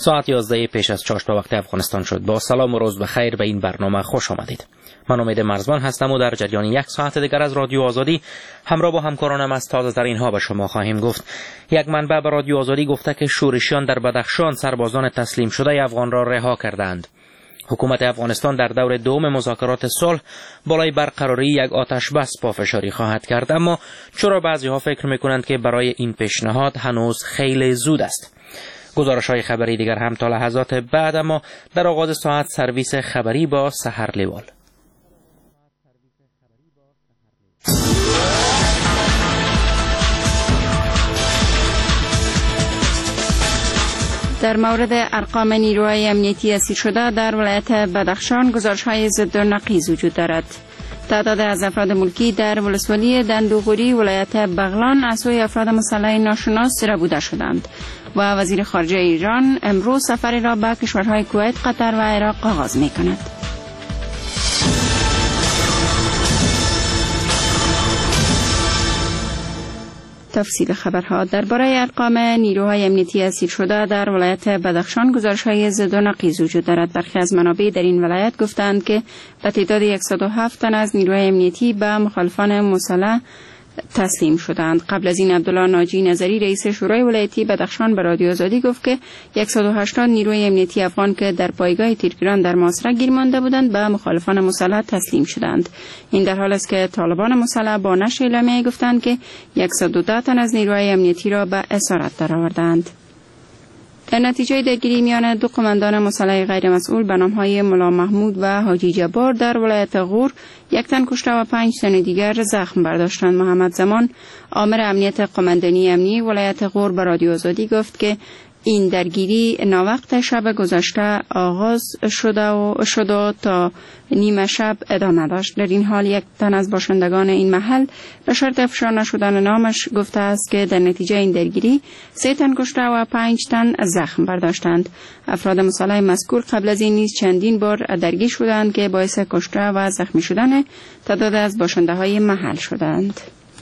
ساعت 11 پیش از چاشت به وقت افغانستان شد. با سلام و روز بخیر به این برنامه خوش آمدید. من امید مرزبان هستم و در جریان یک ساعت دیگر از رادیو آزادی همراه با همکارانم از تازه ترین ها به شما خواهیم گفت. یک منبع به رادیو آزادی گفته که شورشیان در بدخشان سربازان تسلیم شده افغان را رها کردند. حکومت افغانستان در دور دوم مذاکرات صلح بالای برقراری یک آتش بس پافشاری خواهد کرد، اما چرا بعضی ها فکر میکنند که برای این پیشنهاد هنوز خیلی زود است؟ گزارش های خبری دیگر هم تا لحظات بعد، اما در آغاز ساعت سرویس خبری با سحر لیوال. در مورد ارقام نیروهای امنیتی اسیر شده در ولایت بدخشان گزارش‌های ضد و نقیض وجود دارد. تعداد از افراد ملکی در ولسوالی دندوغوری ولایت بغلان از سوی افراد مسلح ناشناس ربوده شدند و وزیر خارجه ایران امروز سفری را به کشورهای کویت، قطر و عراق آغاز می‌کند. تفصیل خبرها درباره ارقام نیروهای امنیتی اسیر شده در ولایت بدخشان گزارش‌های ضد و نقیض وجود دارد. برخی از منابع در این ولایت گفتند که به تعداد 107 تن از نیروهای امنیتی به مخالفان مسلح تسلیم شدند. قبل از این عبدالله ناجی نظری رئیس شورای ولایتی بدخشان به رادیو آزادی گفت که 180 نیروی امنیتی افغان که در پایگاه تیرگیران در محاصره گیر مانده بودند به مخالفان مسلح تسلیم شدند. این در حالی است که طالبان مسلح با نشر اعلامیه گفتند که 112 تن از نیروهای امنیتی را به اسارت درآوردند. در نتیجه درگیری میان دو قماندان مسلح غیر مسئول به نام‌های ملا محمود و حاجی جبار در ولایت غور، یک تن کشته و 5 تن دیگر زخم برداشتند. محمد زمان، آمر امنیت قماندانی امنی ولایت غور به رادیو آزادی گفت که این درگیری ناوقت شب گذشته آغاز شده و تا نیمه شب ادامه داشت. در این حال یک تن از باشندگان این محل به شرط افشا نشدن نامش گفته است که در نتیجه این درگیری 3 تن کشته و 5 تن زخم برداشتند. افراد مسلح مذکور قبل از این نیز چندین بار درگیر شدند که باعث کشته و زخمی شدن تعداد از باشنده های محل شدند.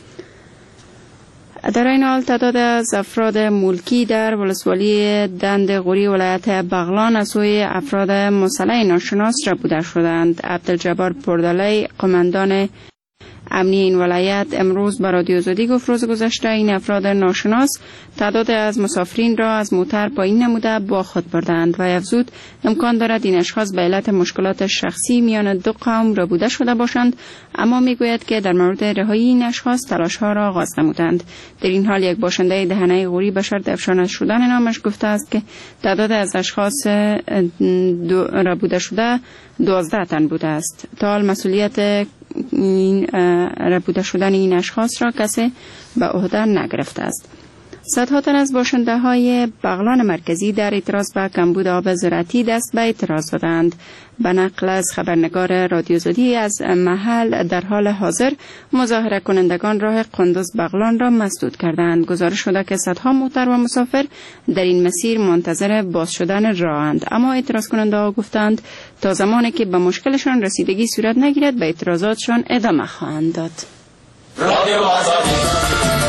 در این حال تعداد از افراد ملکی در ولسوالی دندغوری ولایت بغلان از سوی افراد مسلح ناشناس ربوده شدند. عبدالجبار پردالی، قماندان امنی این ولایت، امروز به رادیو آزادی گفت روز گذشته این افراد ناشناس تعداد از مسافرین را از موتر پایین نموده با خود بردند و افزود امکان دارد این اشخاص به علت مشکلات شخصی میان دو قوم ربوده شده باشند، اما میگوید که در مورد رهایی این اشخاص تلاش‌ها را آغاز نمودند. در این حال یک باشنده دهنه غوری به شرط افشا شدن نامش گفته است که تعداد از اشخاص ربوده شده 12 تن بوده است. تا حال مسئولیت این ربوده شدن این اشخاص را کسی به عهده نگرفته است. صدها تن از باشنده های بغلان مرکزی در اعتراض به کمبود آب زراعتی دست به اعتراض دادند. به نقل از خبرنگار رادیو آزادی از محل در حال حاضر مظاهره کنندگان راه قندوز بغلان را مسدود کردند. گزارش شده که صدها موتر و مسافر در این مسیر منتظر باز شدن راهند، اما اعتراض کننده ها گفتند تا زمانی که به مشکلشان رسیدگی صورت نگیرد به اعتراضاتشان ادامه خواهند داد. رادیو آزادی.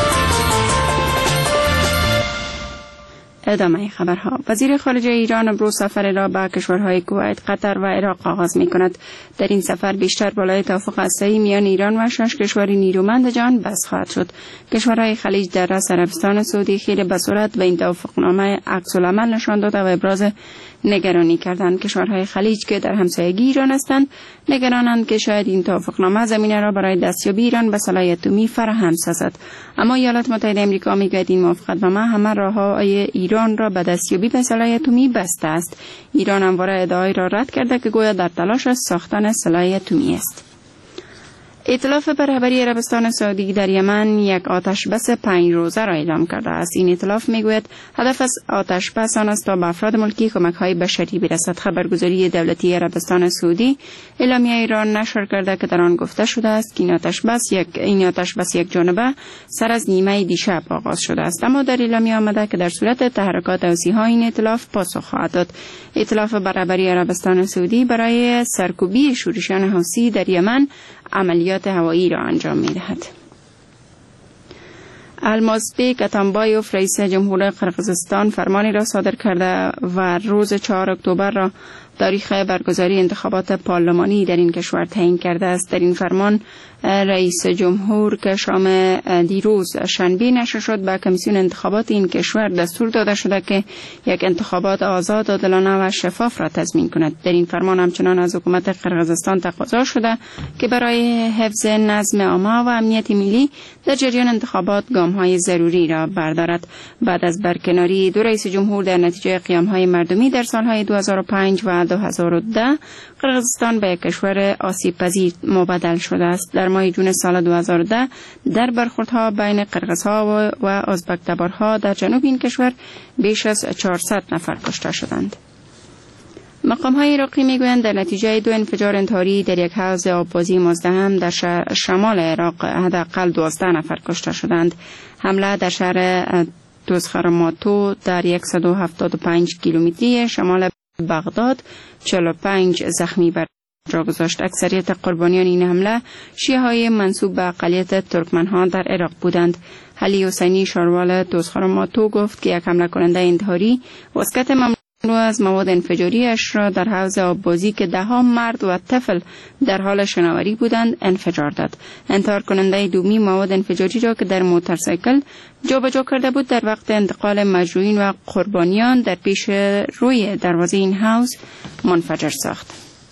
ادامه خبرها. وزیر خارجه ایران امروز سفر را به کشورهای کویت، قطر و عراق آغاز می کند. در این سفر بیشتر بالای توافق هسته‌ای میان ایران و 6 کشور نیرومند جهان بحث خواهد شد. کشورهای خلیج در رأس عربستان سعودی خیلی به سرعت به این توافقنامه عکس‌العمل نشان داده و ابراز نگرانی کردند. کشورهای خلیج که در همسایگی ایران هستند نگرانند که شاید این توافقنامه زمینه را برای دستیابی ایران به سلاح اتمی فراهم سازد، اما ایالات متحده آمریکا میگوید این موافقتنامه همه راه‌های ایران را به دستیابی به سلاح اتمی بسته است. ایران همواره ادعای را رد کرده که گویا در تلاش ساختن سلاح اتمی است. ائتلاف بر رهبری عربستان سعودی در یمن یک آتش بس 5 روزه را اعلام کرده است. این ائتلاف میگوید هدف از آتش بس آن است تا به افراد ملکی کمک‌های بشری برسد. خبرگزاری دولتی عربستان سعودی اعلامیه‌ای را نشر کرده که در آن گفته شده است که این آتش بس یک جانبه سر از نیمه دیشب آغاز شده است، اما در اعلامیه آمده که در صورت تحرکات حوثی‌ها این ائتلاف پاسخ خواهد داد. ائتلاف بر رهبری عربستان سعودی برای سرکوبی شورشیان حوثی در یمن عملیات هوایی را انجام می‌دهد. المازبek اتامبایوف رئیس جمهور قرقیزستان فرمانی را صادر کرده و روز 4 اکتبر را تاریخ برگزاری انتخابات پارلمانی در این کشور تعیین کرده است. در این فرمان رئیس جمهور که شام دیروز شنبه نشر شد به کمیسیون انتخابات این کشور دستور داده شده که یک انتخابات آزاد، عادلانه و شفاف را تضمین کند. در این فرمان همچنان از حکومت قرقیزستان تقاضا شده که برای حفظ نظم عامه و امنیت ملی در جریان انتخابات گام‌های ضروری را بردارد. بعد از برکناری دو رئیس جمهور در نتیجه قیام‌های مردمی در سالهای 2005 و 2010 قرقیزستان به یک کشور آسیب پذیر مبدل شده است. در ماه جون سال 2010 در برخوردها بین قرقیزها و ازبک تبارها در جنوب این کشور بیش از 400 نفر کشته شدند. مقام‌های عراقی میگویند در نتیجه 2 انفجار انتحاری در یک حوض آببازی مزدحم در شمال عراق حداقل 12 نفر کشته شدند. حمله در شهر توزخرماتو در 175 کیلومتری شمال بغداد 45 زخمی بر جا گذاشت. اکثریت قربانیان این حمله شیعه‌های منسوب به اقلیت ترکمنها در عراق بودند. علی حسینی شاروال توزخرماتو گفت که یک حمله کننده انتحاری واسکت مملو از مواد انفجاری اش را در حوض آببازی که 10 مرد و طفل در حال شناوری بودند انفجار داد. انتحار کننده دومی مواد انفجاری را که در موتورسیکل جابجا کرده بود در وقت انتقال مجروحین و قربانیان در پیش روی دروازه این حوض منفجر ساخت.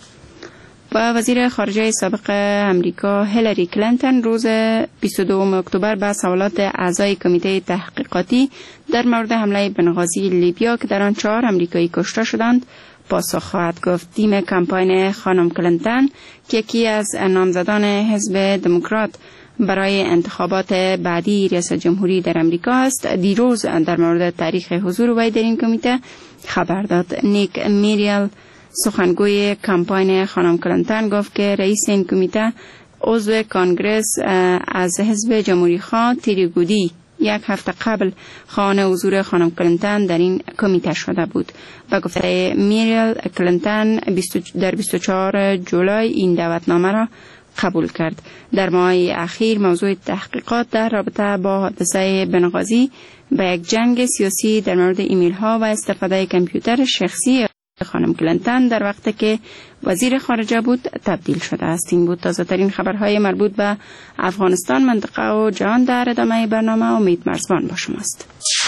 و وزیر خارجه سابق امریکا هیلاری کلینتون روز 22 اکتبر به سوالات اعضای کمیته تحقیقاتی در مورد حمله بنغازی لیبیا که در آن 4 امریکایی کشته شدند پاسخ خواهد گفت. تیم کمپاین خانم کلینتون که یکی از نامزدان حزب دموکرات برای انتخابات بعدی ریاست جمهوری در امریکا است، دیروز در مورد تاریخ حضور وی در این کمیته خبر داد. نیک میریل سخنگوی کمپاین خانم کلینتون گفت که رئیس این کمیته عضو کانگرس از حزب جمهوری خواه تری گودی یک هفته قبل خواهان حضور خانم کلینتون در این کمیته شده بود. و گفته میریل کلینتون در 24 جولای این دعوتنامه را قبول کرد. در ماه اخیر موضوع تحقیقات در رابطه با حادثه بنغازی به یک جنگ سیاسی در مورد ایمیل ها و استفاده کامپیوتر شخصی خانم کلینتون در وقتی که وزیر خارجه بود تبدیل شده است. این بود تازه ترین خبرهای مربوط به افغانستان، منطقه و جهان. در ادامه برنامه امید مرزبان با شماست.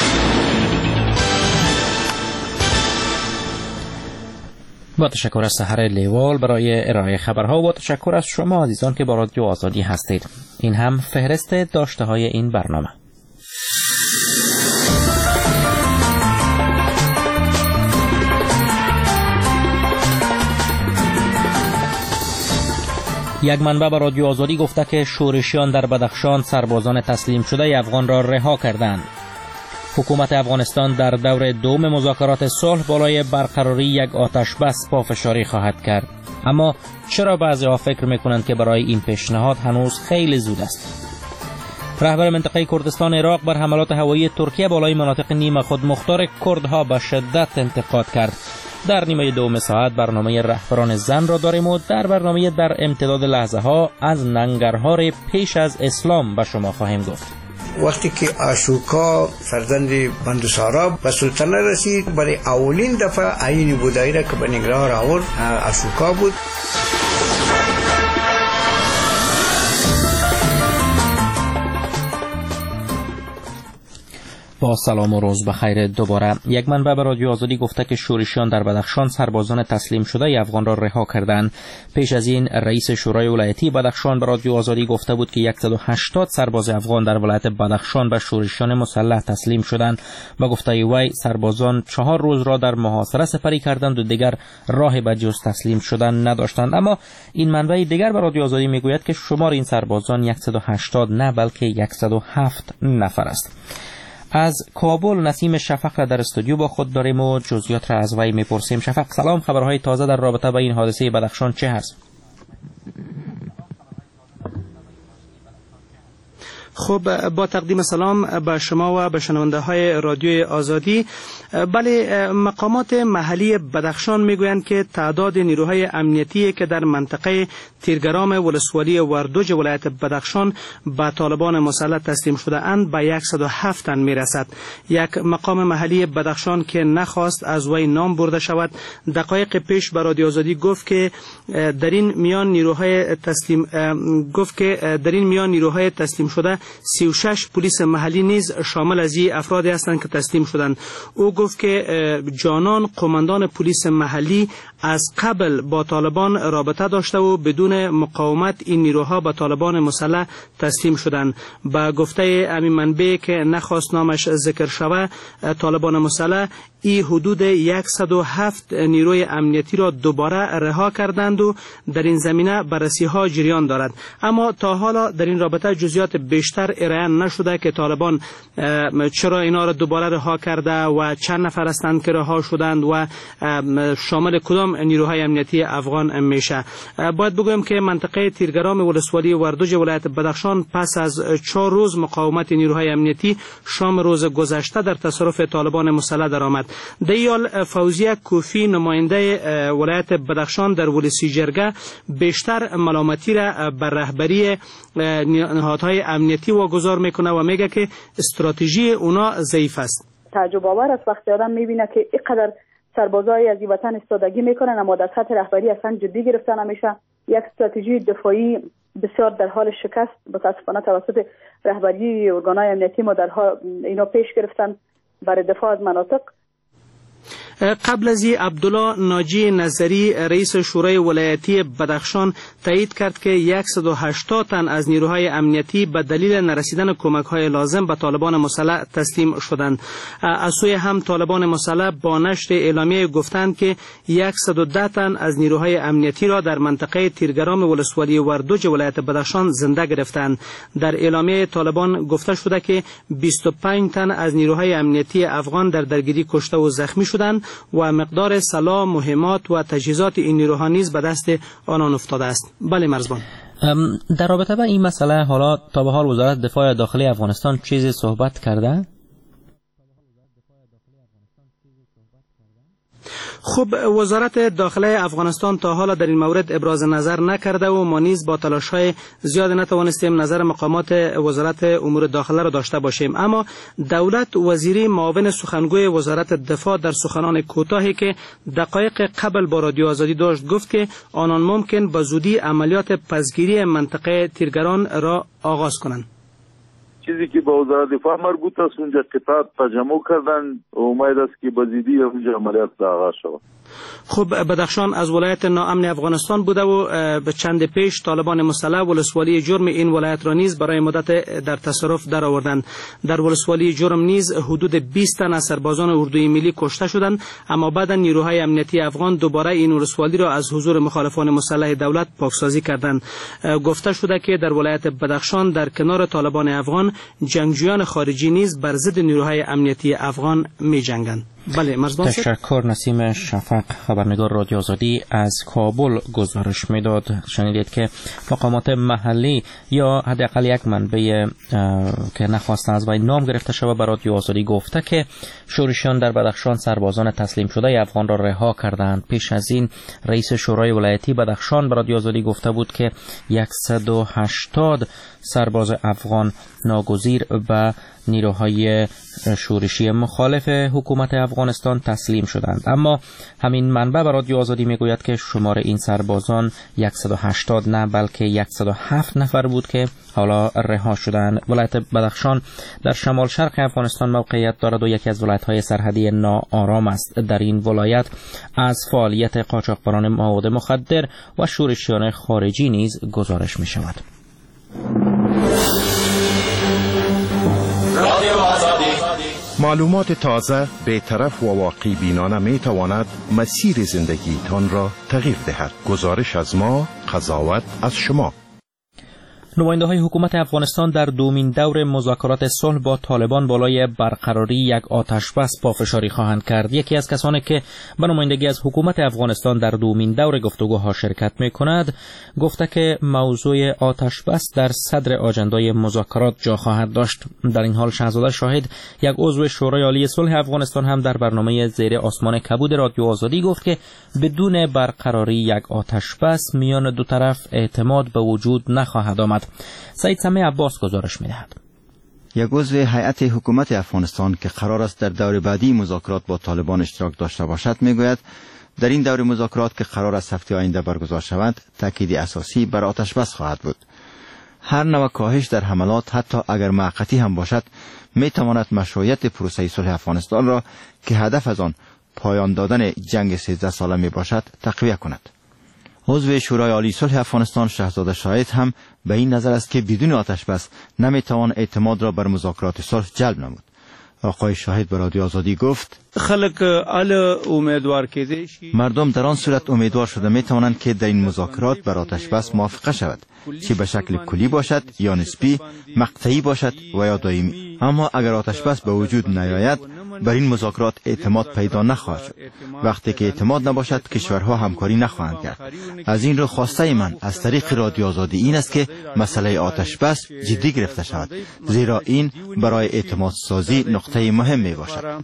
با تشکر از سحر لیوال برای ارائه خبرها و با تشکر از شما عزیزان که با رادیو آزادی هستید. این هم فهرست داشته های این برنامه. یک منبع به رادیو آزادی گفته که شورشیان در بدخشان سربازان تسلیم شده افغان را رها کردند. حکومت افغانستان در دور دوم مذاکرات صلح بالای برقراری یک آتش بس پافشاری خواهد کرد. اما چرا بعضی‌ها فکر می‌کنند که برای این پیشنهاد هنوز خیلی زود است؟ رهبر منطقه کردستان عراق بر حملات هوایی ترکیه بالای مناطق نیمه خود مختار کردها به شدت انتقاد کرد. در نیمه دوم ساعت برنامه رهبران زن را داریم و در برنامه در امتداد لحظه ها از ننگرهار پیش از اسلام به شما خواهیم گفت. وقتی که اشوکا فرزند بندوسارا به سلطنت رسید، برای اولین دفعه آیین بودایی را که به ننگرهار آورد اشوکا بود. با سلام و روز بخیر دوباره. یک منبع به رادیو آزادی گفته که شورشیان در بدخشان سربازان تسلیم شده افغان را رها کردند. پیش از این رئیس شورای ولایتی بدخشان به رادیو آزادی گفته بود که 180 سرباز افغان در ولایت بدخشان به شورشیان مسلح تسلیم شدند و گفته وی سربازان 4 روز را در محاصره سپری کردند و دیگر راه به جز تسلیم شدن نداشتند. اما این منبع دیگر به رادیو آزادی میگوید که شمار این سربازان 180 نه بلکه 107 نفر است. از کابل نسیم شفق را در استودیو با خود داریم و جزئیات را از وی میپرسیم. شفق سلام، خبرهای تازه در رابطه با این حادثه بدخشان چه هست؟ خب با تقدیم سلام به شما و به شنونده های رادیوی آزادی. بله، مقامات محلی بدخشان میگویند که تعداد نیروهای امنیتی که در منطقه تیرگرام ولسوالی وردوج ولایت بدخشان به طالبان مسلح تسلیم شده اند به 107 تن میرسد. یک مقام محلی بدخشان که نخواست از وی نام برده شود دقایق پیش به رادیو آزادی گفت که در این میان نیروهای تسلیم شده 36 پلیس محلی نیز شامل از این افرادی هستند که تسلیم شدند. او گفت که جانان قماندان پلیس محلی از قبل با طالبان رابطه داشته و بدون مقاومت این نیروها به طالبان مسلح تسلیم شدند. با گفته همین منبع که نخواست نامش ذکر شود، طالبان مسلح این حدود 107 نیروی امنیتی را دوباره رها کردند و در این زمینه بررسی ها جریان دارد. اما تا حالا در این رابطه جزئیات بیشتر ارائه نشده که طالبان چرا اینا را دوباره رها کرده و چند نفر هستند که رها شدند و شامل کدام نیروهای امنیتی افغان میشه. باید بگویم که منطقه تیرگرام ولسوالی وردوج ولایت بدخشان پس از 4 روز مقاومت نیروهای امنیتی شام روز گذشته در تصرف طالبان مسلح درآمد. دیال فوزیه کوفی نماینده ولایت بدخشان در ولسی جرگه بیشتر ملامتی را بر رهبری نهادهای امنیتی واگذار میکنه و میگه که استراتژی اونا ضعیف است. تعجب آور است وقتی آدم میبینه که اینقدر سربازای از وطن استادگی میکنن اما در سطح رهبری اصلا جدی گرفته نمیشه. یک استراتژی دفاعی بسیار در حال شکست متاسفانه توسط رهبری ارگانهای امنیتی ما اینا پیش گرفتن برای دفاع از مناطق. قبل از این عبدالله ناجی نظری رئیس شورای ولایتی بدخشان تایید کرد که 180 تن از نیروهای امنیتی به دلیل نرسیدن کمک‌های لازم به طالبان مسلح تسلیم شدند. از سوی هم طالبان مسلح با نشر اعلامیه گفتند که 110 تن از نیروهای امنیتی را در منطقه تیرگرام ولسوالی وردوج ولایت بدخشان زنده گرفتند. در اعلامیه طالبان گفته شده که 25 تن از نیروهای امنیتی افغان در درگیری کشته و زخمی شدند و مقدار سلاح، مهمات و تجهیزات این نیروها نیز به دست آنان افتاده است. بله مرزبان. در رابطه با این مسئله حالا تا به حال وزارت دفاع داخلی افغانستان چیزی صحبت کرده؟ خب وزارت داخله افغانستان تا حالا در این مورد ابراز نظر نکرده و ما نیز با تلاش‌های زیاد نتوانستیم نظر مقامات وزارت امور داخله را داشته باشیم. اما دولت وزیری معاون سخنگوی وزارت دفاع در سخنان کوتاهی که دقایق قبل با رادیو آزادی داشت گفت که آنان ممکن به زودی عملیات پسگیری منطقه تیرگران را آغاز کنند. چیزی که با وزارت دفاع مربوط است اونجا قطعات تجمع کردن و امید است که به زودی اونجا عملیات آغاز شود. خب بدخشان از ولایت ناامن افغانستان بوده و به چند پیش طالبان مسلح ولسوالی جرم این ولایت را نیز برای مدت در تصرف در آوردند. در ولسوالی جرم نیز حدود 20 تن از سربازان اردوی ملی کشته شدند، اما بعد نیروهای امنیتی افغان دوباره این ولسوالی را از حضور مخالفان مسلح دولت پاکسازی کردند. گفته شده که در ولایت بدخشان در کنار طالبان افغان جنگجویان خارجی نیز بر ضد نیروهای امنیتی افغان می‌جنگند. بله مرزبان. تشکر. نسیم شفق خبرنگار رادیو آزادی از کابل گزارش میداد. شنیدید که مقامات محلی یا حداقل یک منبع که نخواستن از وی نام گرفته شود به رادیو آزادی گفته که شورشیان در بدخشان سربازان تسلیم شده افغان را رها کردند. پیش از این رئیس شورای ولایتی بدخشان به رادیو آزادی گفته بود که 180 سرباز افغان ناگزیر به نیروهای شورشی مخالف حکومت افغانستان تسلیم شدند. اما همین منبع به رادیو آزادی میگوید که شمار این سربازان 180 نه بلکه 107 نفر بود که حالا رها شدند. ولایت بدخشان در شمال شرق افغانستان موقعیت دارد و یکی از ولایت‌های سرحدی ناآرام است. در این ولایت از فعالیت قاچاقبران مواد مخدر و شورشیان خارجی نیز گزارش می شود. معلومات تازه، بی‌طرف و واقعی بینانه می تواند مسیر زندگیتان را تغییر دهد. گزارش از ما، قضاوت از شما. نماینده‌های حکومت افغانستان در دومین دور مذاکرات صلح با طالبان بالای برقراری یک آتشبس پافشاری خواهند کرد. یکی از کسانی که به نمایندگی از حکومت افغانستان در دومین دور گفتگوها شرکت می‌کند، گفته که موضوع آتشبس در صدر آجندای مذاکرات جا خواهد داشت. در این حال شاهزاده شاهد، یک عضو شورای عالی صلح افغانستان، هم در برنامه زیر آسمان کبود رادیو آزادی گفت که بدون برقراری یک آتشبس میان دو طرف اعتماد به وجود نخواهد آمد. سعید سمیع عباس گزارش می‌دهد. یک عضو هیئت حکومت افغانستان که قرار است در دور بعدی مذاکرات با طالبان اشتراک داشته باشد میگوید در این دور مذاکرات که قرار است هفته آینده برگزار شود، تاکید اساسی بر آتشبس خواهد بود. هر نوع کاهش در حملات، حتی اگر موقتی هم باشد، میتواند مشروعیت پروسه صلح افغانستان را که هدف از آن پایان دادن جنگ 13 ساله می باشد تقویت کند. عضو شورای عالی صلح افغانستان شاهزاده شاهد هم به این نظر است که بدون آتشبس نمیتوان اعتماد را بر مذاکرات صلح جلب نمود. آقای شاهد به رادیو آزادی گفت مردم در آن صورت امیدوار شده میتوانند که در این مذاکرات بر آتشبس موافقه شود، چه به شکل کلی باشد یا نسبی، مقطعی باشد و یا دائمی. اما اگر آتشبس به وجود نیاید، بر این مذاکرات اعتماد پیدا نخواهد شد. وقتی که اعتماد نباشد، کشورها همکاری نخواهند کرد. از این رو خواسته من از طریق رادیو آزادی این است که مسئله آتشبس جدی گرفته شود، زیرا این برای اعتماد سازی نقطه مهم می باشد.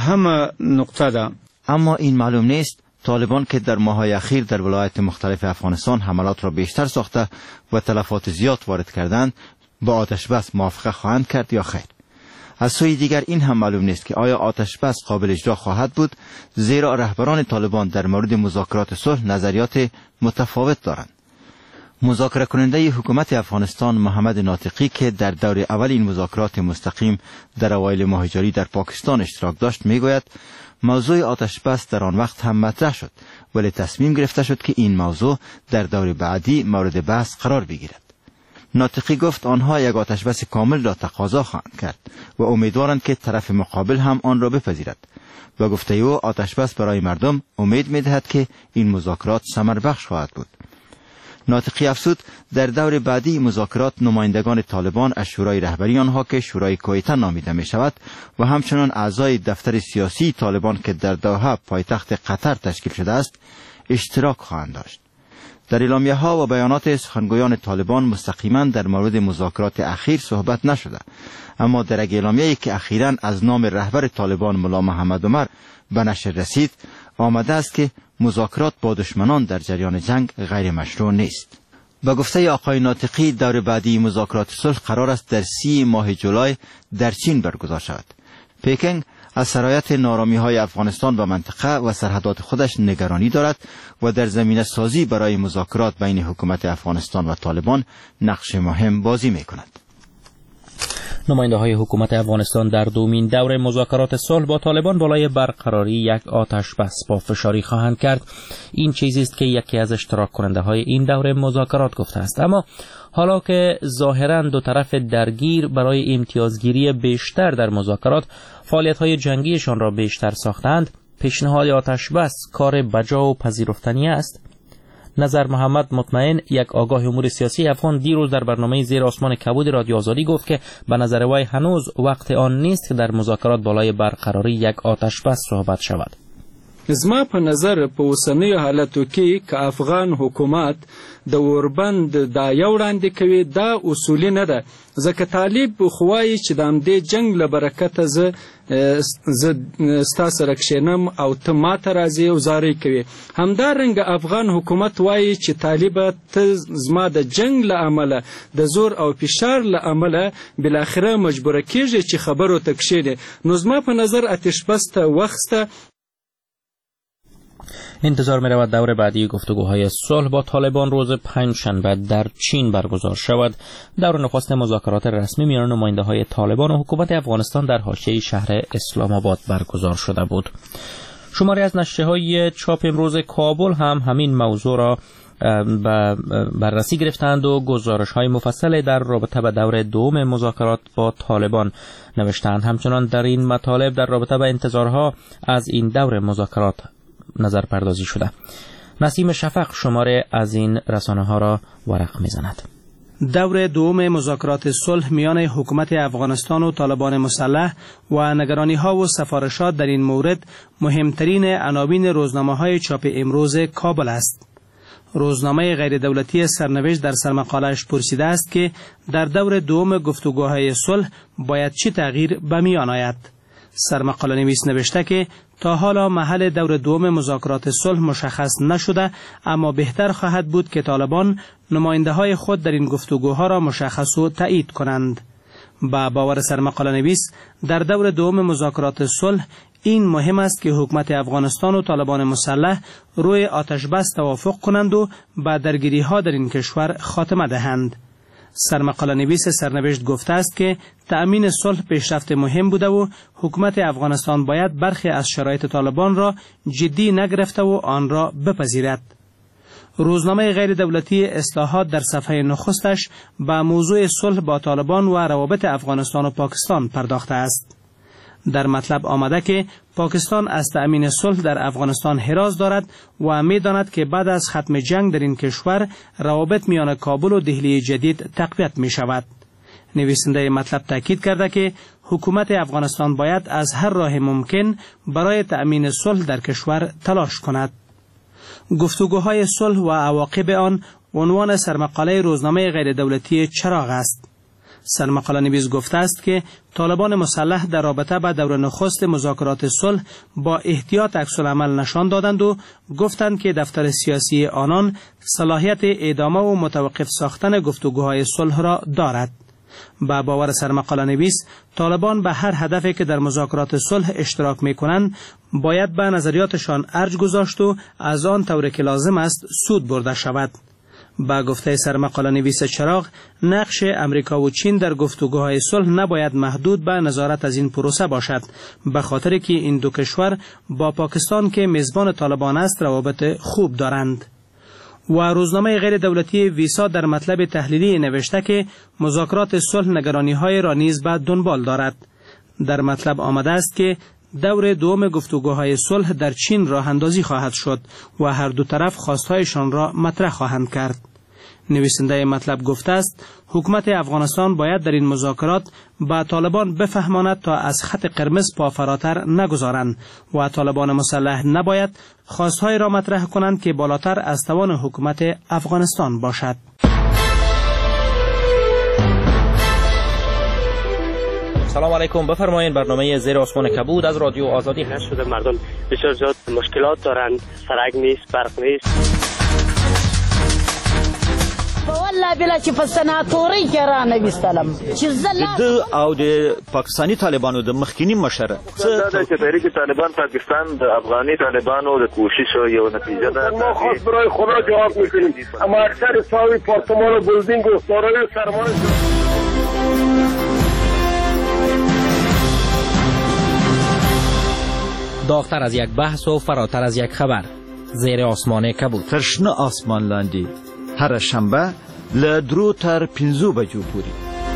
اما این معلوم نیست طالبان که در ماه‌های اخیر در ولایات مختلف افغانستان حملات را بیشتر ساخته و تلفات زیاد وارد کردند، با آتشبس موافقه خواهند کرد یا خیر. از سوی دیگر این هم معلوم نیست که آیا آتشبس قابل اجرا خواهد بود، زیرا رهبران طالبان در مورد مذاکرات صلح نظریات متفاوت دارند. مذاکره کننده حکومت افغانستان محمد ناطقی که در دور اول این مذاکرات مستقیم در اوایل ماه جاری در پاکستان اشتراک داشت میگوید موضوع آتشبس در آن وقت هم مطرح شد، ولی تصمیم گرفته شد که این موضوع در دور بعدی مورد بحث قرار بگیرد. ناطقی گفت آنها یک آتشبس کامل را تقاضا خواهند کرد و امیدوارند که طرف مقابل هم آن را بپذیرد. و گفته او آتشبس برای مردم امید می‌دهد که این مذاکرات ثمر بخش خواهد بود. ناطقی افزود در دور بعدی مذاکرات نمایندگان طالبان از شورای رهبری آنها که شورای کویته نامیده می شود و همچنان اعضای دفتر سیاسی طالبان که در دوحه پایتخت قطر تشکیل شده است اشتراک خواهند داشت. در اعلامیه ها و بیانات سخنگویان طالبان مستقیما در مورد مذاکرات اخیر صحبت نشده، اما در یک اعلامیه‌ای که اخیراً از نام رهبر طالبان ملا محمد عمر به نشر رسید آمده است که مذاکرات با دشمنان در جریان جنگ غیر مشروع نیست. با گفته آقای ناطقی دور بعدی مذاکرات صلح قرار است در 30 ماه جولای در چین برگزار شود. پکینگ از سرایت نارامی‌های افغانستان و منطقه و سرحدات خودش نگرانی دارد و در زمینه سازی برای مذاکرات بین حکومت افغانستان و طالبان نقش مهم بازی می‌کند. نماینده‌های حکومت افغانستان در دومین دور مذاکرات صلح با طالبان بالای برقراری یک آتشبس پافشاری خواهند کرد. این چیزی است که یکی از اشتراک کننده‌های این دور مذاکرات گفته است. اما حالا که ظاهراً دو طرف درگیر برای امتیازگیری بیشتر در مذاکرات فعالیت‌های جنگیشان را بیشتر ساختند، پیشنهاد آتشبس کار بجا و پذیرفتنی است. نظر محمد مطمئن، یک آگاه امور سیاسی افغان، دیروز در برنامه زیر آسمان کبود رادیو آزادی گفت که به نظر وی هنوز وقت آن نیست که در مذاکرات بالای برقراری یک آتشبس صحبت شود. زما په نظر په اوسنیو حالتو کې که افغان حکومت د اوربند دا یو وړاندې کوي دا اصولي نه ده، ځکه طالب خو وایي چې د همدې جنګ له برکته زه ستا سره کښېنم او ته ماته راځې او زارۍ کوې. همدارنګه افغان حکومت وایي چې طالبه ته زما د جنګ له امله د زور او فشار له امله بالاخره مجبوره کېږي چې خبرو ته کښېنې. نو زما په نظر آتشبس ته وخت شته. انتظار می رود دور بعدی گفتگوهای صلح با طالبان روز پنجشنبه در چین برگزار شود. دور نخست مذاکرات رسمی میان نماینده‌های طالبان و حکومت افغانستان در حاشیه شهر اسلام آباد برگزار شده بود. شماری از نشریه‌های چاپ امروز کابل هم همین موضوع را بررسی گرفتند و گزارش‌های مفصل در رابطه با دور دوم مذاکرات با طالبان نوشتند. همچنان در این مطالب در رابطه با انتظارها از این دور مذاکرات نظر پردازی شده. نسیم شفق شماره از این رسانه ها را ورق میزند. دور دوم مذاکرات صلح میان حکومت افغانستان و طالبان مسلح و نگرانی‌ها و سفارشات در این مورد مهمترین عناوین روزنامه‌های چاپ امروز کابل است. روزنامه غیر دولتی سرنوشت در سرمقاله‌اش پرسیده است که در دور دوم گفتگوهای صلح باید چه تغییر به میان آید. سرمقاله نویس نوشته که تا حالا محل دور دوم مذاکرات صلح مشخص نشده، اما بهتر خواهد بود که طالبان نماینده‌های خود در این گفتگوها را مشخص و تایید کنند. با باور سرمقاله نویس در دور دوم مذاکرات صلح این مهم است که حکومت افغانستان و طالبان مسلح روی آتش بس توافق کنند و به درگیری‌ها در این کشور خاتمه دهند. سرمقاله نویس سرنوشت گفته است که تأمین صلح پیشرفت مهم بوده و حکومت افغانستان باید برخی از شرایط طالبان را جدی نگرفته و آن را بپذیرد. روزنامه غیر دولتی اصلاحات در صفحه نخستش به موضوع صلح با طالبان و روابط افغانستان و پاکستان پرداخته است. در مطلب آمده که پاکستان از تأمین صلح در افغانستان حراز دارد و می‌داند که بعد از ختم جنگ در این کشور روابط میان کابل و دهلی جدید تقویت می شود. نویسنده مطلب تاکید کرده که حکومت افغانستان باید از هر راه ممکن برای تأمین صلح در کشور تلاش کند. گفتگوهای صلح و عواقب آن عنوان سرمقاله روزنامه غیر دولتی چراغ است. سرمقاله نویس گفته است که طالبان مسلح در رابطه با دور نخست مذاکرات صلح با احتیاط عکس‌العمل نشان دادند و گفتند که دفتر سیاسی آنان صلاحیت ادامه و متوقف ساختن گفتگوهای صلح را دارد. با باور سرمقاله نویس طالبان به هر هدفی که در مذاکرات صلح اشتراک می‌کنند باید به نظریاتشان ارج گذاشت و از آن طور که لازم است سود برده شود. با گفته سرمقاله نویس چراغ، نقش امریکا و چین در گفتگوهای صلح نباید محدود به نظارت از این پروسه باشد، به خاطر که این دو کشور با پاکستان که میزبان طالبان است روابط خوب دارند. و روزنامه غیر دولتی ویسا در مطلب تحلیلی نوشته که مذاکرات صلح نگرانی‌های را نیز به دنبال دارد. در مطلب آمده است که دور دوم گفتگوهای صلح در چین راه اندازی خواهد شد و هر دو طرف خواستهایشان را مطرح خواهند کرد. نویسنده مطلب گفته است حکومت افغانستان باید در این مذاکرات با طالبان بفهماند تا از خط قرمز پا فراتر نگذارند و طالبان مسلح نباید خواستهای را مطرح کنند که بالاتر از توان حکومت افغانستان باشد. سلام علیکم، بفرمایید. برنامه زیر آسمان کبود از رادیو آزادی هست. شده مردم بسیار زیاد مشکلات دارند، سرک نیست، برق نیست. والله بلا چې په سناتوري کې را نویستلم چې د او د پاکستانی طالبانو د مخکینی مشره څه چې تحریک طالبان پاکستان د افغاني طالبانو د کوشش یو نتیجه ده. ما خاص برای خدا جواب میکنیم، اما اکثر صاحب پارتمان و بلدینگ و دارای سرمایه داغتر از یک بحث و فراتر از یک خبر، زیر آسمان کبود. ترشنه آسمان لاندې هر شنبه له 2 تر 5 بجو پورې.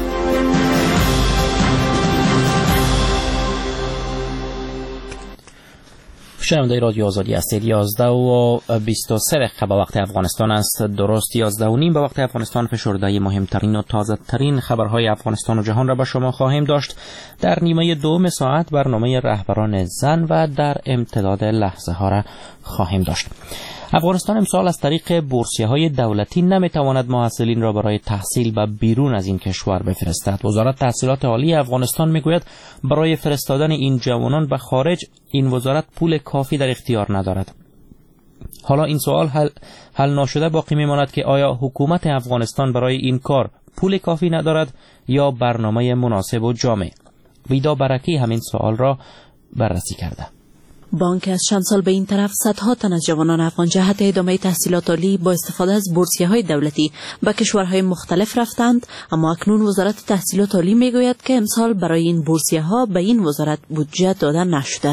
شنونده رادیو آزادی هستید. 11:23 دقیقه به وقت افغانستان است، درست 11:30 به وقت افغانستان. فشرده مهمترین و تازه ترین خبرهای افغانستان و جهان را به شما خواهیم داشت در نیمه دوم ساعت. برنامه رهبران زن و در امتداد لحظه ها را خواهیم داشت. افغانستان امسال از طریق بورسیه‌های دولتی نمیتواند محصلین را برای تحصیل به بیرون از این کشور بفرستد. وزارت تحصیلات عالی افغانستان میگوید برای فرستادن این جوانان به خارج این وزارت پول کافی در اختیار ندارد. حالا این سوال حل نشده باقی میماند که آیا حکومت افغانستان برای این کار پول کافی ندارد یا برنامه مناسب و جامع؟ ویدا برکی همین سوال را بررسی کرده. بانک از چند سال به این طرف صدها تن از جوانان افغان جهت ادامه تحصیلات عالی با استفاده از بورسیه‌های دولتی به کشورهای مختلف رفتند، اما اکنون وزارت تحصیلات عالی میگوید که امسال برای این بورسیه‌ها به این وزارت بودجه داده نشده است.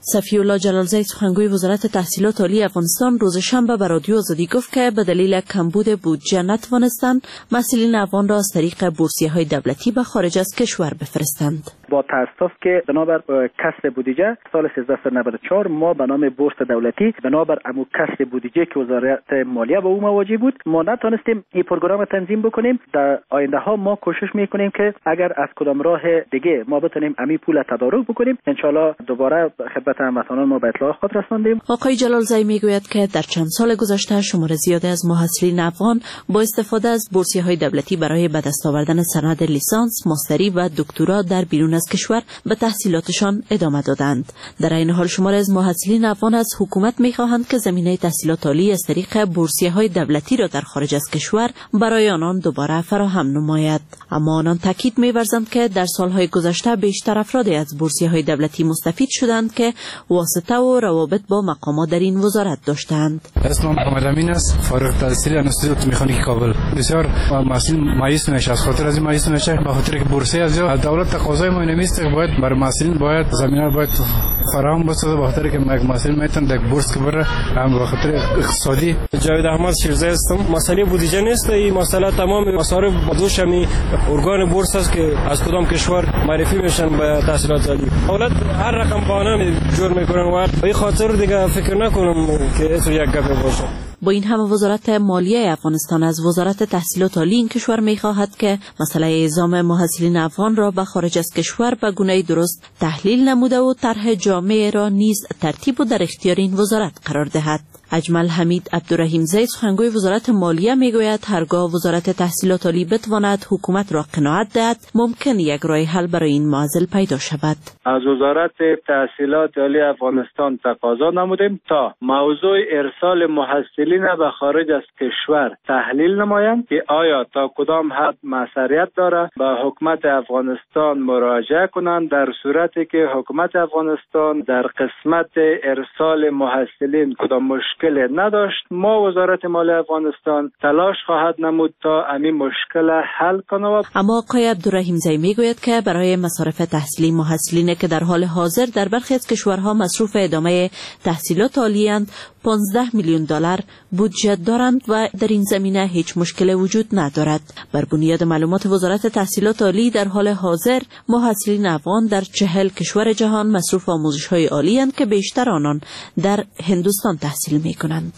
صفی‌الله جلالزی سخنگوی وزارت تحصیلات عالی افغانستان روز شنبه به رادیو آزادی گفت که به دلیل کمبود بودجه نتوانستند محصلین افغان را از طریق بورسیه‌های دولتی به خارج از کشور بفرستند. با تاسف که بنابر کسر بودجه سال 1394 ما به نام بورس دولتی بنابر امو کسر بودجه که وزارت مالیه به او مواجه بود ما نتونستیم این پروگرام تنظیم بکنیم. در آینده ها ما کوشش میکنیم که اگر از کدام راه دیگه ما بتونیم امی پول تدارک بکنیم ان شاء الله دوباره خدمت هموطنان ما به اطلاع خود رساندیم. آقای جلالزی میگوید که در چند سال گذشته شمار زیادی از محصلین افغان با استفاده از بورسیه‌های دولتی برای به دست آوردن سند لیسانس، ماستری و دکترا در بیرون از کشور به تحصیلاتشان ادامه دادند. در این حال شمار از محصلین افغان از حکومت می‌خواهند که زمینه تحصیلات عالی از طریق بورسیه‌های دولتی را در خارج از کشور برای آنان دوباره فراهم نماید. اما آنان تاکید می‌ورزند که در سالهای گذشته بیشتر افرادی از بورسیه‌های دولتی مستفید شدند که واسطه و روابط با مقامات در این وزارت داشتند. اسمم محمد امین است، فارغ التحصیل انستیتوت مکانیک کابل. بسیار محصل مایوس میشه، از خاطر از مایوس میشه به خاطر که بورسیه از دولت تقاضای ما نمیست که باید برای محصلین باید زمینه باید فراهم بسازه به خاطر که محصل میتونه در بورس که بره هم به خاطر اقتصادی. جاوید احمد شیرزی هستم. مسئله بودجه نیست، این مسئله تمام مصارف بازوش همی ارگان بورس است که از کدام کشور معرفی میشن به تحصیلات عالی. دولت هر رقم بهانه جور میکنن و به خاطر دیگه فکر نکنم که اسو یک گپ باشه. با این همه وزارت مالیه افغانستان از وزارت تحصیلات عالی این کشور می‌خواهد که مسئله اعزام محصلین افغان را به خارج از کشور به گونه‌ای درست تحلیل نموده و طرح جامع را نیز ترتیب و در اختیار این وزارت قرار دهد. اجمل حمید عبدالرحیمزی سخنگوی وزارت مالیه میگوید هرگاه وزارت تحصیلات عالی بتواند حکومت را قناعت دهد ممکن یک راه حل برای این معضل پیدا شود. از وزارت تحصیلات عالی افغانستان تقاضا نمودیم تا موضوع ارسال محصلین به خارج از کشور تحلیل نمایند که آیا تا کدام حد مسئولیت داره به حکومت افغانستان مراجعه کنند. در صورتی که حکومت افغانستان در قسمت ارسال محصلین کدام مشکل نداشت ما وزارت مالیه افغانستان تلاش خواهد نمود تا همین مشکل حل کنه. اما آقای عبدالرحیمزی میگوید که برای مصارف تحصیلی محصلین که در حال حاضر در برخی از کشورها مصروف ادامه تحصیلات عالی‌اند 15 میلیون دلار بودجه دارند و در این زمینه هیچ مشکل وجود ندارد. بر بنیاد معلومات وزارت تحصیلات عالی در حال حاضر محصلین افغان در 40 کشور جهان مصروف آموزش‌های عالی اند که بیشتر آنان در هندوستان تحصیل می‌کنند.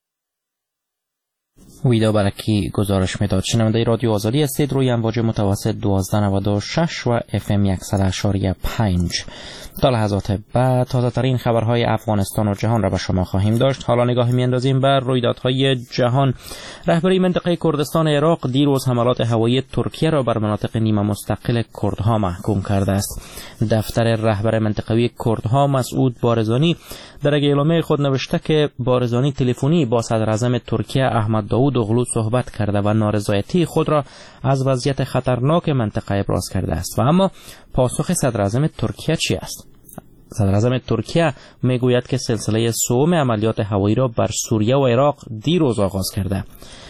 ویدا برکی گزارش میداد. شنونده رادیو آزادی هستید. روی امواج متوسط 1296 و FM 100.5. تا لحظات بعد تازه ترین خبرهای افغانستان و جهان را به شما خواهیم داشت. حالا نگاهی میاندازیم بر رویدادهای جهان. رهبری منطقه کردستان عراق دیروز حملات هوایی ترکیه را بر مناطق نیمه مستقل کردها محکوم کرده است. دفتر رهبر منطقوی کردها مسعود بارزانی در اعلامیه خود نوشته که بارزانی تلفنی با صدر اعظم ترکیه احمد داوود اوغلو صحبت کرده و نارضایتی خود را از وضعیت خطرناک منطقه ابراز کرده است. و اما پاسخ صدر اعظم ترکیه چی است؟ صدر اعظم ترکیه میگوید که سلسله سوم عملیات هوایی را بر سوریه و عراق دیروز آغاز کرده.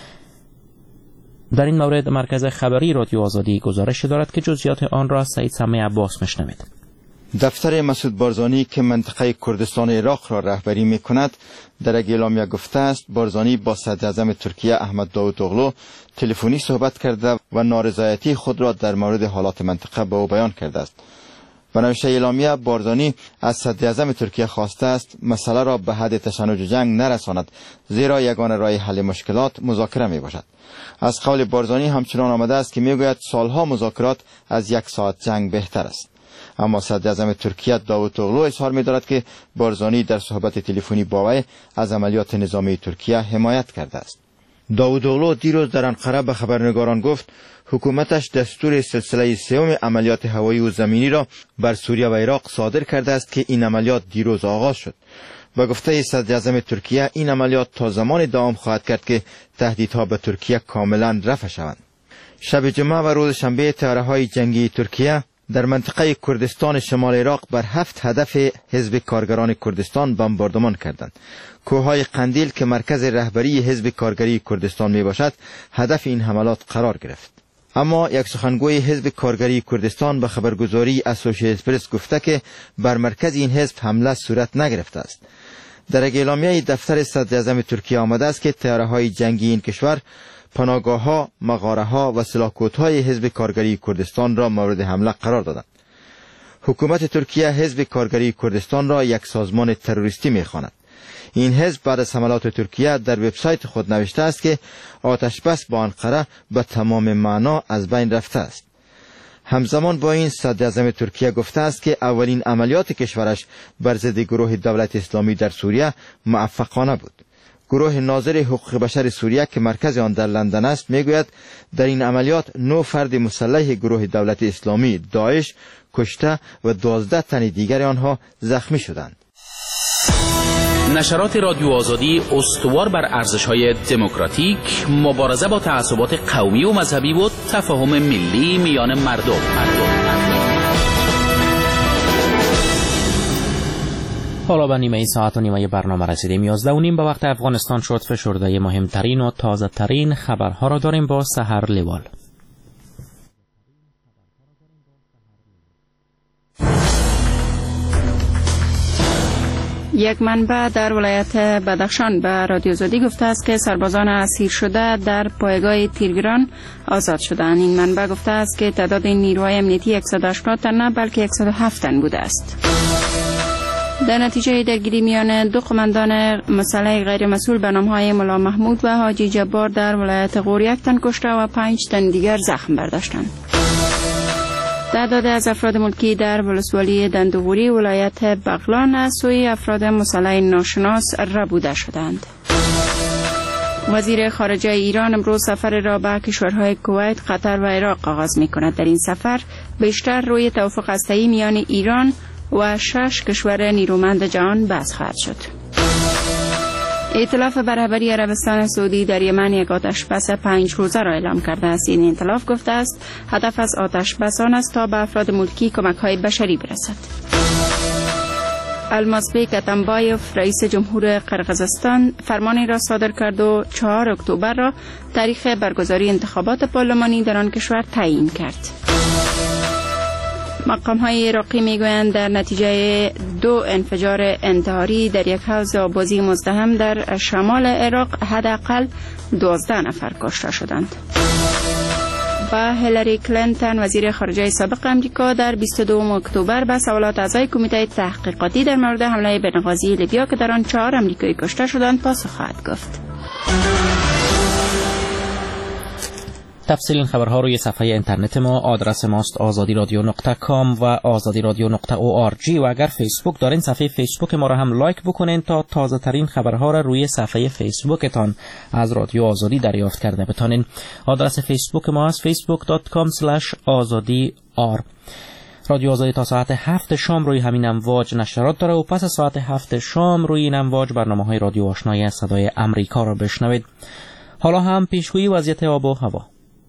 در این مورد مرکز خبری رادیو آزادی گزارش دارد که جزئیات آن را سعید سمی عباس میشنوید. دفتر مسعود بارزانی که منطقه کردستان عراق را رهبری می کند در اعلامیه گفته است بارزانی با صدر اعظم ترکیه احمد داوود اوغلو تلفنی صحبت کرده و نارضایتی خود را در مورد حالات منطقه به او بیان کرده است. و نوشته اعلامیه بارزانی از صدر اعظم ترکیه خواسته است مسئله را به حد تشنج و جنگ نرساند زیرا یگانه راه حل مشکلات مذاکره می باشد. از قول بارزانی همچنان آمده است که میگوید سالها مذاکرات از 1 ساعت جنگ بهتر است. اما صدر اعظم ترکیه داوود اوغلو اظهار می‌دارد که بارزانی در صحبت تلفنی با وی از عملیات نظامی ترکیه حمایت کرده است. داوود اوغلو دیروز در انقره به خبرنگاران گفت حکومتش دستور سلسله سوم عملیات هوایی و زمینی را بر سوریه و عراق صادر کرده است که این عملیات دیروز آغاز شد. با گفته صدر اعظم ترکیه این عملیات تا زمان دوام خواهد کرد که تهدیدها به ترکیه کاملا رفع شوند. شب جمعه و روز شنبه طیاره‌های جنگی ترکیه در منطقه کردستان شمال عراق بر 7 هدف حزب کارگران کردستان بمباردمان کردند. کوههای قندیل که مرکز رهبری حزب کارگری کردستان می باشد هدف این حملات قرار گرفت. اما یک سخنگوی حزب کارگری کردستان به خبرگزاری اسوشییتد پرس گفته که بر مرکز این حزب حمله صورت نگرفته است. در یک اعلامیه دفتر صدر اعظم ترکیه آمده است که طیاره‌های جنگی این کشور پناهگاه‌ها، مغاره‌ها و سلاح‌کوت‌های حزب کارگری کردستان را مورد حمله قرار دادند. حکومت ترکیه حزب کارگری کردستان را یک سازمان تروریستی می‌خواند. این حزب بعد از حملات ترکیه در وبسایت خود نوشته است که آتش بس با انقره به تمام معنا از بین رفته است. همزمان با این صدر اعظم ترکیه گفته است که اولین عملیات کشورش بر ضد گروه دولت اسلامی در سوریه موفقانه بود. گروه ناظر حقوق بشر سوریه که مرکز آن در لندن است میگوید در این عملیات 9 فرد مسلح گروه دولت اسلامی داعش کشته و 12 تن دیگر آنها زخمی شدند. نشرات رادیو آزادی استوار بر ارزش‌های دموکراتیک، مبارزه با تعصبات قومی و مذهبی و تفاهم ملی میان مردم. حالا به نیمه ساعت و نیمه برنامه رسیدیم. 11:30 به وقت افغانستان شد. فشرده مهمترین و تازه ترین خبرها را داریم با سحر لیوال. یک منبع در ولایت بدخشان به رادیو آزادی گفته است که سربازان اسیر شده در پایگاه تیرگران آزاد شدند. این منبع گفته است که تعداد نیروهای امنیتی 180 تن نه بلکه 107 تن بوده است. در نتیجه درگیری میان 2 قماندان مسلح غیر مسئول به نامهای ملا محمود و حاجی جبار در ولایت غور 1 تن کشته و 5 تن دیگر زخم برداشتند. تعداد از افراد ملکی در ولسوالی دندوغوری ولایت بغلان از سوی افراد مسلح ناشناس ربوده شدند. وزیر خارجه ایران امروز سفر را به کشورهای کویت، قطر و عراق آغاز می کند. در این سفر بیشتر روی توافق هسته‌ای میان ایران و 6 کشور نیرومند جهان بحث خواهد شد. ائتلاف برابری عربستان سعودی در یمن یک آتش بس 5 روزه را اعلام کرده است. این ائتلاف گفته است هدف از آتش بس آن است تا به افراد ملکی کمک‌های بشری برسد. المازبek اتمبایف رئیس جمهور قرقیزستان فرمانی را صادر کرد و 4 اکتبر را تاریخ برگزاری انتخابات پارلمانی در آن کشور تعیین کرد. مقام‌های عراقی میگویند در نتیجه 2 انفجار انتحاری در یک حوض آبازی مزدحم در شمال عراق حداقل 12 نفر کشته شدند. و هیلاری کلینتون وزیر خارجه سابق امریکا در 22 اکتبر به سوالات اعضای کمیته تحقیقاتی در مورد حمله بنغازی لیبیا که در آن 4 آمریکایی کشته شدند پاسخ خواهد گفت. تفصیل این خبرها روی صفحه اینترنت ما. آدرس ماست azadi.radio.com و azadi.radio.org و اگر فیسبوک دارین صفحه فیسبوک ما را هم لایک بکنین تا تازه ترین خبرها را روی صفحه فیسبوکتان از رادیو آزادی دریافت کرده بتانین. آدرس فیسبوک ما است facebook.com/azadi.r. رادیو آزادی تا ساعت 7 شام روی همین امواج نشرات داره و پس از ساعت 7 شام روی این امواج برنامه‌های رادیو آشنای صدای امریکا را بشنوید. حالا هم پیشگویی وضعیت آب و هوا.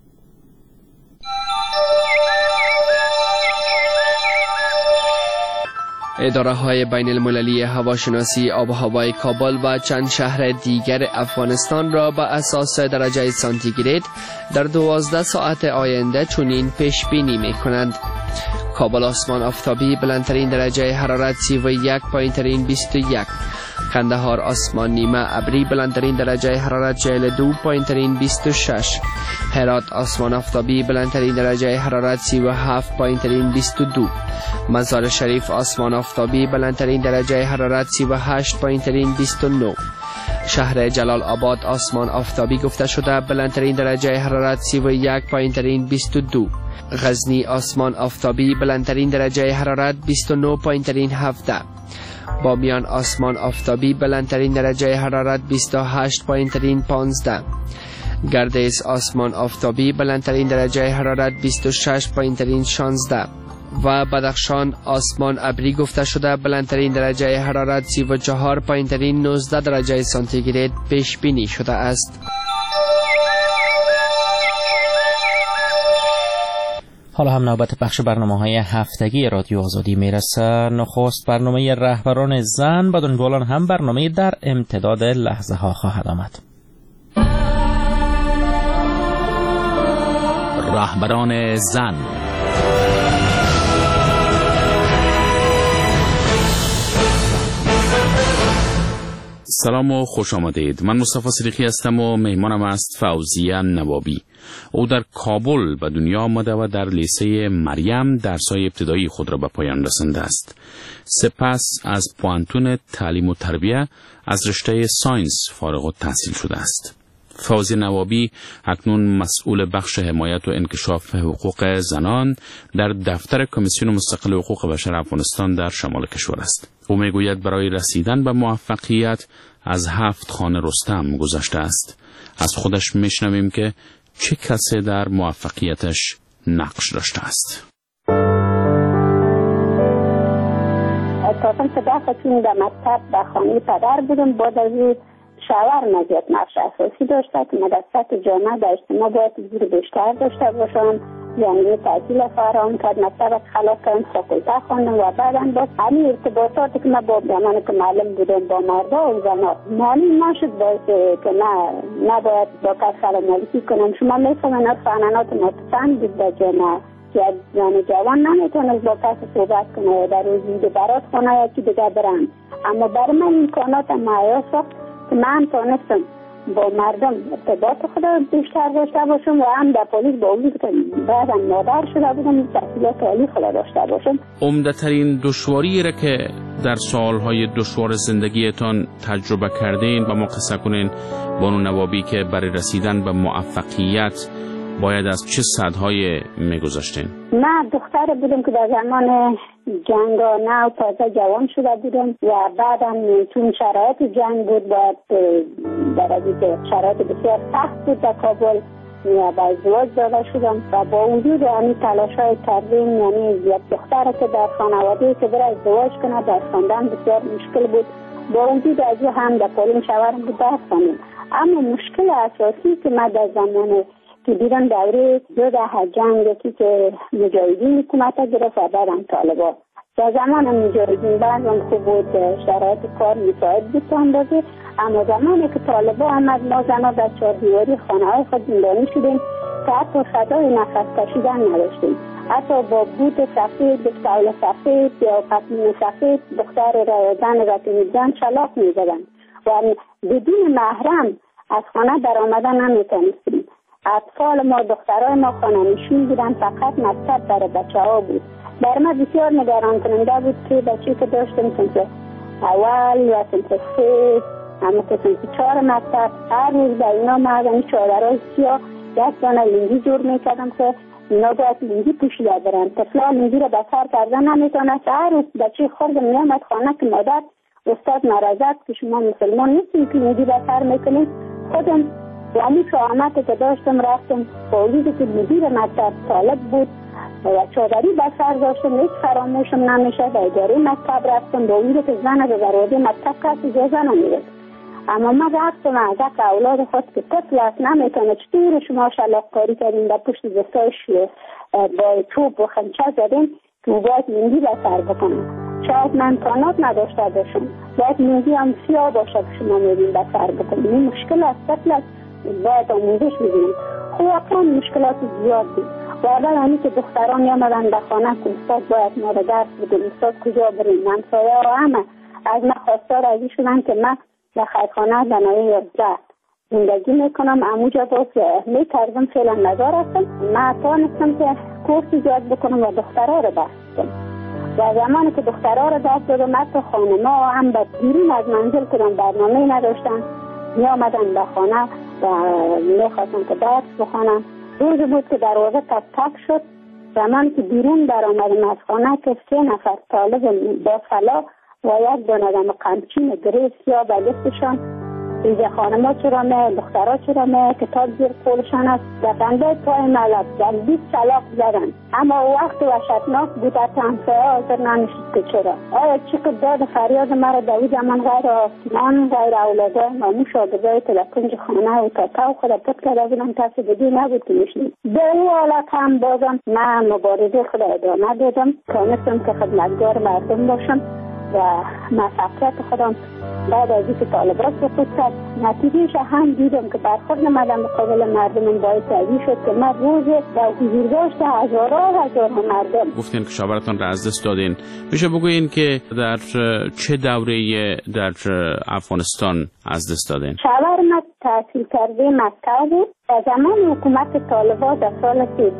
اداره‌های بین المللی هواشناسی آب و هوای کابل و چند شهر دیگر افغانستان را به اساس درجه سانتیگراد در 12 ساعت آینده چنین پیش بینی می‌کنند: کابل آسمان آفتابی، بلندترین درجه حرارت 31، پایین‌ترین 21. قندهار آسمان نیمه ابری، بلندترین درجه حرارت 42، پایین‌ترین 26. هرات آسمان آفتابی، بلندترین درجه حرارت 37، پایین‌ترین 22. مزار شریف آسمان آفتابی، بلندترین درجه حرارت 38، پایین‌ترین 29. شهر جلال آباد آسمان آفتابی گفته شده، بلندترین درجه حرارت 31، پایین‌ترین 22. غزنی آسمان آفتابی، بلندترین درجه حرارت 29، پایین‌ترین 17. بامیان آسمان آفتابی، بلندترین درجه حرارت 28، پایین‌ترین 15. گردیز آسمان آفتابی، بلندترین درجه حرارت 26، پایین‌ترین 16. و بدخشان آسمان ابری گفته شده، بلندترین درجه حرارت 34، پایین‌ترین 19 درجه سانتیگراد پیش بینی شده است. حالا هم نوبت بخش برنامه‌های هفتگی رادیو آزادی میرسه. نخست برنامه رهبران زن، بعد اون هم برنامه در امتداد لحظه ها خواهد آمد. رهبران زن. سلام و خوش آمدید. من مصطفی صدیقی هستم و مهمانم است فوزیه نوابی. او در کابل به دنیا آمده و در لیسه مریم درس‌های ابتدایی خود را به پایان رسانده است. سپس از پوانتون تعلیم و تربیه از رشته ساینس فارغ التحصیل شده است. فوزیه نوابی اکنون مسئول بخش حمایت و انکشاف حقوق زنان در دفتر کمیسیون مستقل حقوق بشر افغانستان در شمال کشور است. او میگوید برای رسیدن به موفقیت از 7 خانه رستم گذشته است. از خودش میشنویم که چه کسی در موفقیتش نقش داشته است. اساساً صداقت چون در مکتب در خانه پدر بودم، بعد از این شوهر مزیت نقش اساسی داشته که مدرسه جامعه در اجتماع باید زیر بیشتر داشته باشم، یعنی تحصیل فراهم کرد، مکتب خلاص کردم، فاکولته خواندم و بعدا باز همین ارتباطاتی که من با زمانی که معلم بودم با مردا و زنان مالی نشد، باعث که نباید با کس سلام علیکی کنم. شما میفهمین از فنانات ناپسند بود در جامعه که زن جوان نمیتونست با کس صحبت کنه در روزی برات خانه یکی دیگه برن، اما برای من امکانات معیار ساخت که من تانستم با مردم ارتباط خدا بیشتر داشته باشم و هم در پلیس با امید که بعدم مادر شده بودم تحصیلات عالی خدا داشته باشم. عمده‌ترین دشواری را که در سالهای دشوار زندگیتان تجربه کردین با ما قصه کنین بانو نوابی که برای رسیدن به موفقیت باید از چه سدهای میگذاشتین؟ من دختر بودم که در زمان جنگانه و تازه جوان شده بودم و بعدم چون شرایط جنگ بود باید در از که شرایط بسیار سخت بود در کابل و به ازدواج داده شدم و با وجود همین تلاش‌های کردیم، یعنی یک دختر که در خانواده که بره ازدواج کنه در خواندن بسیار مشکل بود، با وجود از هم در پولین شوهرم بود درس خواندیم. اما مشکل اساسی که من در زمان که دیدم دوره 12 جنگ یکی که مجاهدین حکومت گرفت و بعدم طالبان. در زمان مجاهدین بعدم خوب بود، شرایط کار مساعد بود تا اندازه، اما زمانی که طالبان آمد ما زنها در چهاردیواری خانه‌های خود زندانی شدیم که حتی صدای نفس کشیدن نداشتیم. حتی با بوت سفید، بساول سفید یا پتلون سفید دختر را زن را که می‌دیدن شلاق می‌زدن و بدون محرم از خانه در آمدن نمی‌تونستیم. اطفال ما دخترای ما خانه‌نشین بودن، فقط مکتب برای بچه‌ها بود. در ما بسیار نگران کننده بود که بچه‌ای که داشتم صنف اول و صنف 3 اما که صنف 4 مکتب هر روز به اینا مردم چادرهای سیاه یک دانه لنگی جور میکردم که اینا باید لنگی پوشیده برن. طفلا لنگی را به سر کردن نمیتونست. هر روز بچه خورد میامد خانه که مادر استاد مرزد که شما مسلمان نیستیم که لنگی به سر میکنید. خودم و همون شهامتی که داشتم رفتم با وجود که مدیر مکتب طالب بود و چادری به سر داشتم، هیچ فراموشم نمیشه. به اداره مکتب رفتم با وجود که زن به دروازه مکتب کسی اجازه نمیداد، اما من رفتم از اولاد خود که طفل است نمیتونه چطور شما شلاق کاری کردیم در پشت دستاش با توپ و خنچه زدیم که باید لنگی به سر بکنم. شاید من امکانات نداشته باشم، باید لنگی هم سیاه باشه که شما میدین به سر بکنیم. این مشکل است، طفل است، باید آموزش بگیریم. خب واقعا مشکلات زیاد بود. بعدا همین که دختران میامدن در خانه که استاد باید ما رو درس بگیم، استاد کجا بریم، همسایه و همه از من خواستار راضی شدن که من در خیرخانه زنای 11 زندگی میکنم. اموجا باز میکردم فعلا نظار هستم. من توانستم که کورس ایجاد بکنم و دخترها رو درس بدم. و زمانی که دخترها رو درس دادم حتی خانما هم به بیرون از منزل کدام برنامه نداشتن، می آمدن به خانه و میخواستن که درس بخونم. روز بود که دروازه تک تک شد. زمانی که بیرون در آمدم از خانه که 3 نفر طالب با سلا و یک دانه قمچین گریس یا به دستشان اینجا خانما چرا دخترها چرا کتاب زیر پولشان است و بنده پای ملک در 20 سلاق زدن. اما وقت وحشتناک بود از همسایه حاضر نمیشد که چرا. آیا چقدر داد فریاد مرا در این زمان غیر آسمان غیر اولاده نامو شاگردای که در کنج خانه و تا خود پت کرده بودن کسی بدی نبود که میشنید. در این حالت هم بازم من مبارزه خود ادامه دادم، تانستم که خدمتگار مردم باشم و موفقیت خودم بعد از اینکه طالبات سقوط کرد نتیجهش هم دیدم که برخورد من در مقابل مردم باعث ازی شد که من روز در حضور داشت هزار مردم. گفتین که شوهرتان را از دست دادین، میشه بگوین که در چه دوره در افغانستان از دست دادین؟ شوهر من تحصیل کرده مکه بود. در زمان حکومت طالبان در سال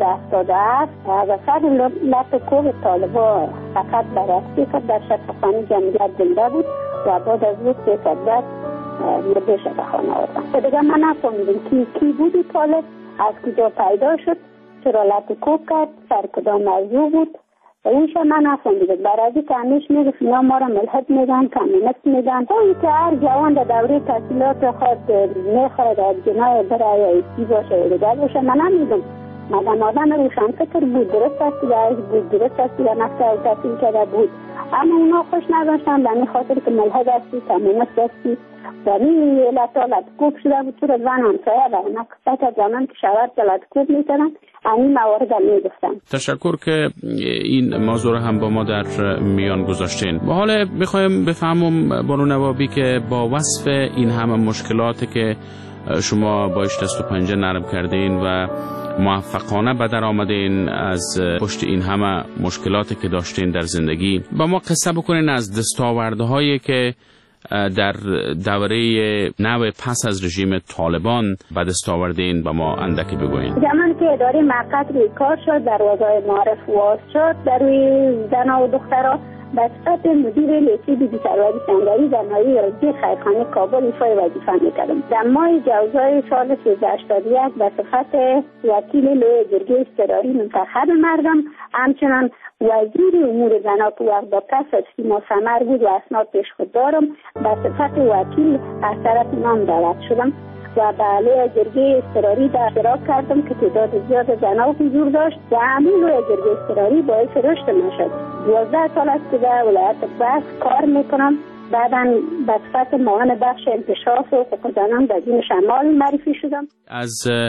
1377 و سر لط کوه طالبان فقط بررسی کرد در شفاخانه جمعیت زنده بود و بعد از روز 3 ساعت بعد مرده شفاخانه آوردن. دیگه من نفهمیدم کی بودی طالب، از کجا پیدا شد، چرا لط کوه کرد، سر کدام موضوع بود، اینش من نفهمیدم. برای که همیش میگفت اینا ما را ملحد میگن، کمونیست میگن. تا اینکه هر جوان در دوره تحصیلات خود میخواد از جنای برای ایتی باشه و دیگر باشه، من نمیدم. مدام آدم روشن فکر بود، درست است یا بود، درست است یا نفس تحصیل کرده بود، اما اونا خوش نداشتن به این خاطر که ملحد هستی، کمونیست هستی و این لطکوب شده بود. تو را زن همسایه و اونا قصد زمان که شوهر لطکوب میکنن این موارد میگفتن. تشکر که این موضوع رو هم با ما در میان گذاشتین. و حالا میخوایم بفهمم بانو نوابی که با وصف این همه مشکلاتی که شما باش دست و پنجه نرم کردین و موفقانه به در آمدین از پشت این همه مشکلاتی که داشتین در زندگی، با ما قصه بکنین از دستاوردهایی که در دوره نو پس از رژیم طالبان به دست آوردین با ما اندکی بگوین. زمان که اداره موقت روی کار شد، دروازه‌های معارف واز شد در روی زنها و دخترها، به صفت مدیر لیسه بی سروری سنگری در ناحیه یازده خیرخانه کابل ایفای وظیفه میکردم. در ماه جوزای سال 1381 به صفت وکیل لوی جرگه اضطراری منتخب مردم، همچنان وزیر امور زنها که وقت با پس از سیما ثمر بود و اسناد پیش خود دارم، به صفت وکیل از طرف نام دعوت شدم و به لوی جرگه اضطراری در اشتراک کردم که تعداد زیاد زنها حضور داشت و همین لوی جرگه اضطراری باعث رشد من شد. 12 سال است که در ولایت بخش کار میکنم. بعداً به صفت معاون بخش انکشاف و حقوق زنان در دین شمال معرفی شدم. از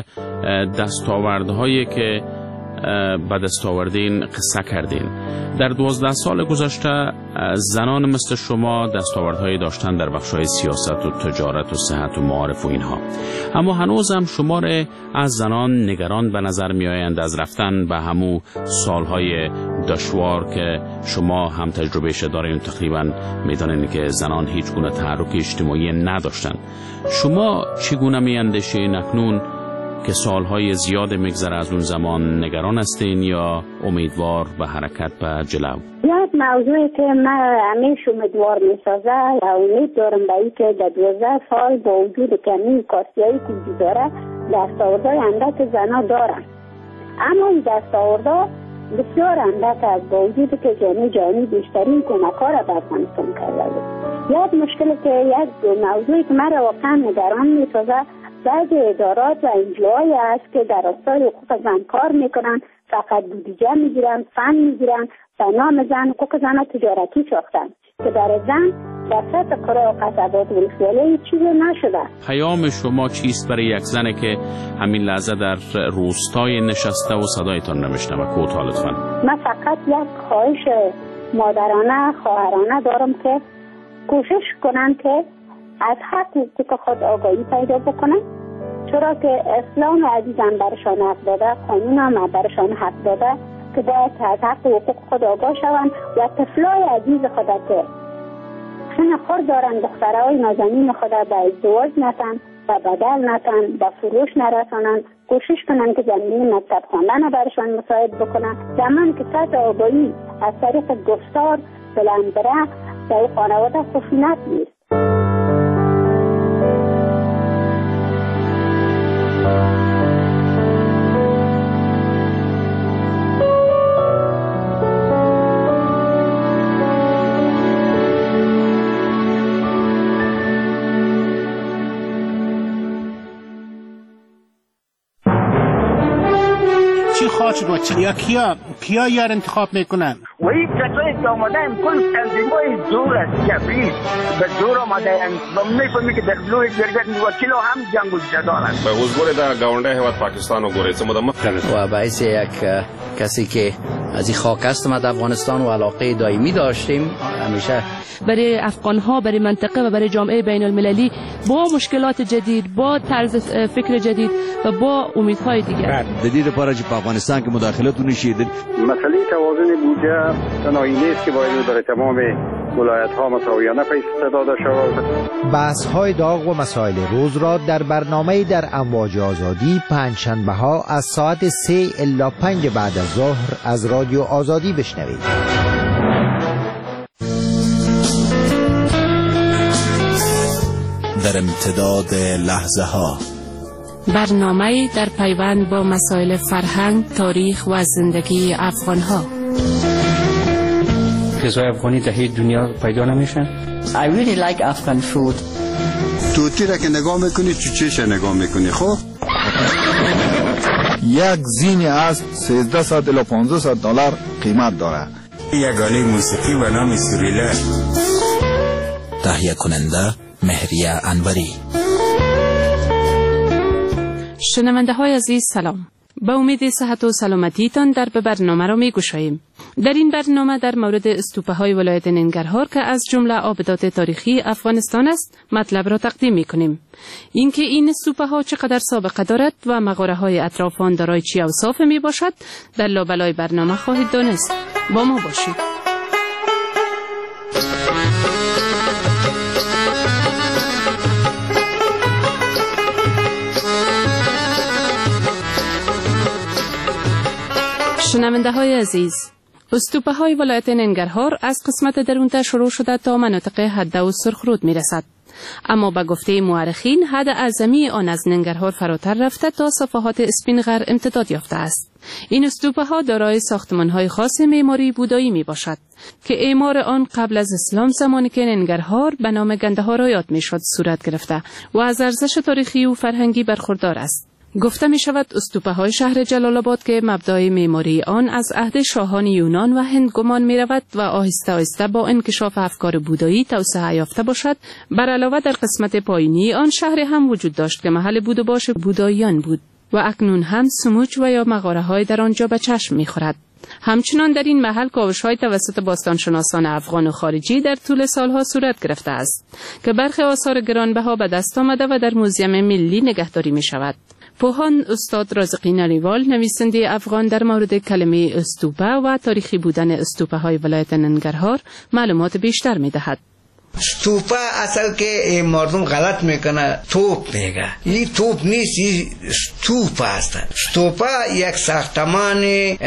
دستاوردهایی که به دست آوردین قصه کردین. در 12 سال گذشته زنان مثل شما دستاوردهایی داشتن در بخش‌های سیاست و تجارت و صحت و معارف و اینها، اما هنوز هم شمار از زنان نگران به نظر می آیند از رفتن به همو سالهای دشوار که شما هم تجربهش دارین. تقریبا میدانین که زنان هیچ گونه تحرک اجتماعی نداشتن. شما چگونه می اندیشین اکنون که سالهای زیاد میگذره از اون زمان، نگران هستین یا امیدوار به حرکت به جلو؟ یک موضوعی که من همیشه امیدوار میسازه و امید دارم به این که در 12 سال با وجود کمی کاسیایی که وجود داره دستاوردهای اندک زنها دارن، اما این دستاوردها بسیار اندک است با وجود که جامعه بیشترین کمک‌ها را به افغانستان کرده بود. یک مشکلی که یک موضوعی که من واقعا نگران میسازه بعضی ادارات و انجیوهایی است که در راستای حقوق زن کار میکنن، فقط بودجه میگیرن، فند میگیرن، به نام زن حقوق زن تجارتی ساختن که در زن در سطح قرى و قصبات و ولسوالی چیزی نشده. پیام شما چیست برای یک زنی که همین لحظه در روستای نشسته و صدایتان نمیشنوه؟ کوتاه لطفاً. من فقط یک خواهش مادرانه خواهرانه دارم که کوشش کنن که از حق حقوق خود آگاهی پیدا بکنن، چرا که اسلام عزیزم برشان حق داده، قانون هم برشان حق داده که باید از حق حقوق خود آگاه شوند و طفلای عزیز خود که سن خورد دارن دخترهای نازنین خود به ازدواج نتن و بدل نتن، به فروش نرسانن، کوشش کنن که زمینه مکتب خواندن برشان مساعد بکنن. زمان که سطح آگاهی از طریق گفتار بلند بره در خانواده خشونت نیست. انتخاب شد و چی یا کیا یار انتخاب میکنن و این کسایی که آمدن کل تنظیمای زور است جبری به زور آمدن و میفهمی که در جلوی جرگت وکیل هم جنگ و جدال است به حضور در گاونده هیواد پاکستان و گوریت و باعث یک کسی که از این خاک است ما در افغانستان و علاقه دائمی داشتیم همیشه برای افغان‌ها، برای منطقه و برای جامعه بین المللی با مشکلات جدید، با طرز فکر جدید و با امیدهای دیگر. جدید پارچ په افغانستان کې مداخلت ونشي. مسئله توازن بودجه تنهایی نیست که باید برای تمام ولایت‌ها مساویانه پیش داده شود. بحث‌های داغ و مسائل روز را در برنامه در امواج آزادی پنجشنبه‌ها از ساعت 3 الی 5 بعد از ظهر از رادیو آزادی بشنوید. در امتداد لحظه ها برنامه در پیوند با مسائل فرهنگ، تاریخ و زندگی افغان ها. غذای افغانی در هیچ دنیا پیدا نمیشن. I really like Afghan food. توتی را که نگاه میکنی چوچهش نگاه میکنی خب یک زین از 1300 الی 1500 دلار قیمت داره. یک آله موسیقی به نام سوریله. تهیه کننده مهریه انوری. شنونده های عزیز سلام. با امید صحت و سلامتیتان در به برنامه را می گوشاییم. در این برنامه در مورد استوپه های ولایت ننگرهار که از جمله آبدات تاریخی افغانستان است مطلب را تقدیم می کنیم. اینکه این استوپه ها چقدر سابقه دارد و مغاره های اطراف آن دارای چه اوصاف می باشد در لابلای برنامه خواهید دانست. با ما باشید. شنونده های عزیز، استوپه های ولایت ننگرهار از قسمت درونتر شروع شده تا مناطق حده و سرخرود می رسد. اما به گفته مورخین حد اعظمی آن از ننگرهار فراتر رفته تا صفحات اسپینغر امتداد یافته است. این استوپه ها دارای ساختمان های خاص معماری بودایی می باشد که اعمار آن قبل از اسلام زمانی که ننگرهار به نام گندهار آیاد می شد صورت گرفته و از ارزش تاریخی و فرهنگی برخوردار است. گفته می شود استوپه های شهر جلال آباد که مبدأ معماری آن از عهد شاهان یونان و هند گمان می رود و آهسته آهسته با انکشاف افکار بودایی توسعه یافته باشد. بر علاوه در قسمت پایینی آن شهر هم وجود داشت که محل بود و باش بوداییان بود و اکنون هم سموج و یا مغاره های در آنجا به چشم می خورد. همچنان در این محل کاوش‌های توسط باستانشناسان افغان و خارجی در طول سالها صورت گرفته است که برخی آثار گرانبها به دست آمده و در موزیم ملی نگهداری می شود. پوهان استاد رازقی نریوال نویسنده افغان در مورد کلمه استوپه و تاریخی بودن استوپه های ولایت ننگرهار معلومات بیشتر می دهد. ستوپا اصل که مردم غلط میکنه توپ میگه. این توپ نیست، این ستوپا است. ستوپا یک ساختمان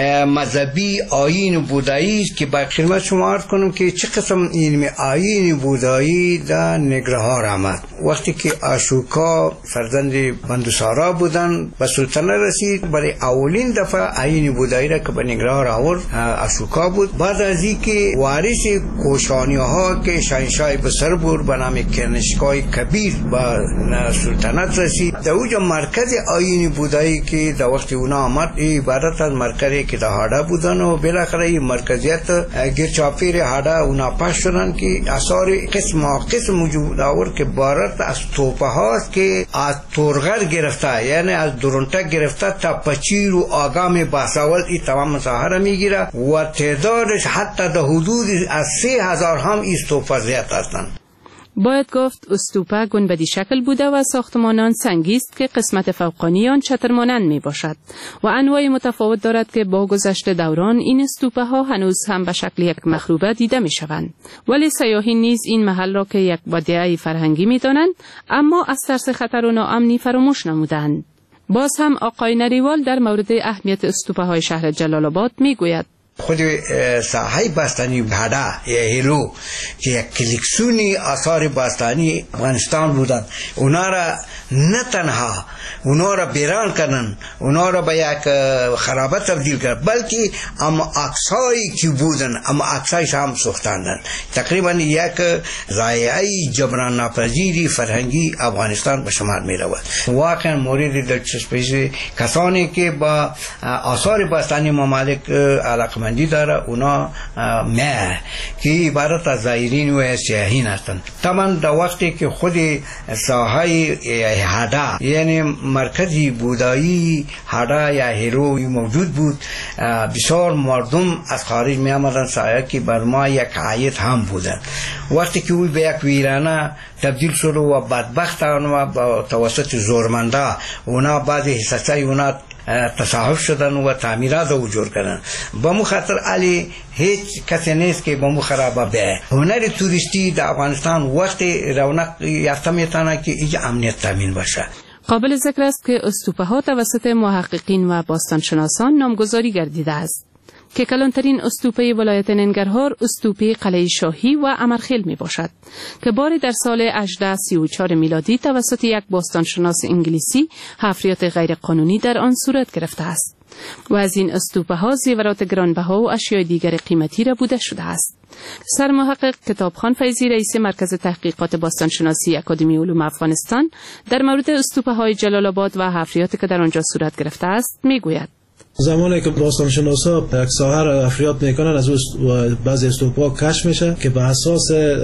مذهبی آیین بودایی است که با خدمت شما عرض کنم که چه قسم علم آیین بودایی در ننگرهار آمد. وقتی که اشوکا فرزند بندوسارا بودن به سلطنت رسید، برای اولین دفعه آیین بودایی را که به ننگرهار آورد اشوکا بود. بعد از اینکه وارث کوشانی ها که شاهنشاه بسر بود به نام کنشگاه کبیر با سلطنت رسید، در اوجا مرکز آیین بودایی که در وقت اونا آمد این عبارت از مرکزی که در هاده بودن و بالاخره این مرکزیت گرچاپیر هاده اونا پاش شدن که اثار قسم وجود آورد که عبارت از توپه هاست که از تورغر گرفته، یعنی از درونتک گرفته تا پچیر و آگام باساول این تمام مساحه میگیره و تعدادش حتی در حدود از 3000 هم این توپه زیاد هستند. باید گفت استوپه گنبدی شکل بوده و ساختمانان سنگی است که قسمت فوقانی آن چتر مانند می باشد و انواع متفاوت دارد که با گذشت دوران این استوپه ها هنوز هم به شکل یک مخروبه دیده می شوند. ولی سیاحین نیز این محل را که یک بدیعه فرهنگی می دانند، اما از ترس خطر و ناامنی فراموش نمودند. باز هم آقای نریوال در مورد اهمیت استوپه های شهر جلال آباد می گوید. خود ساحه باستانی هدا یا هیرو که یک کلکسیونی آثار باستانی افغانستان بودند، اونا را نه تنها اونا را بیران کردن، اونا را به یک خرابه تبدیل کردن، بلکه اما عکسایی که بودن اما عکسایش هم سوختاندن. تقریبا یک ضایعه جبران ناپذیری فرهنگی افغانستان به شمار می رود. واقعا مورد دلچسپی کسانی که با آثار باستانی ممالک علاقمندی داره اونا مه که عبارت از زائرین و سیاحین هستند. طبعا در وقتی که خود ساحه هدا یعنی مرکزی بودایی هدا یا هیروی موجود بود، بسیار مردم از خارج می آمدن سایه که بر ما یک عاید هم بودن. وقتی که او به یک ویرانه تبدیل شد و بدبختانه با توسط زورمنده اونا بعضی حصصای اونا تصاحب شدن و تعمیرات رو جور کردن. با مو خاطر علی هیچ کسی نیست که با مو خرابه به هنر توریستی در افغانستان وقتی رونق یافته میتونه که ایجا امنیت تامین باشه. قابل ذکر است که استوپه ها توسط محققین و باستانشناسان نامگذاری گردیده است که کلانترین استوپه ولایت ننگرهار استوپه قلعه شاهی و امرخیل می باشد که باری در سال 1834 میلادی توسط یک باستانشناس انگلیسی حفریات غیر قانونی در آن صورت گرفته است و از این استوپه ها زیورات گرانبها و اشیاء دیگر قیمتی را بوده شده است. سرمحقق کتابخان فیضی رئیس مرکز تحقیقات باستانشناسی اکادمی علوم افغانستان در مورد استوپه های جلال آباد و حفریاتی که در آنجا صورت گرفته است می گوید: زمانی که باستانشناسا یک ساحه را حفریات میکنن از بعضی استوپا کشف میشه که به اساس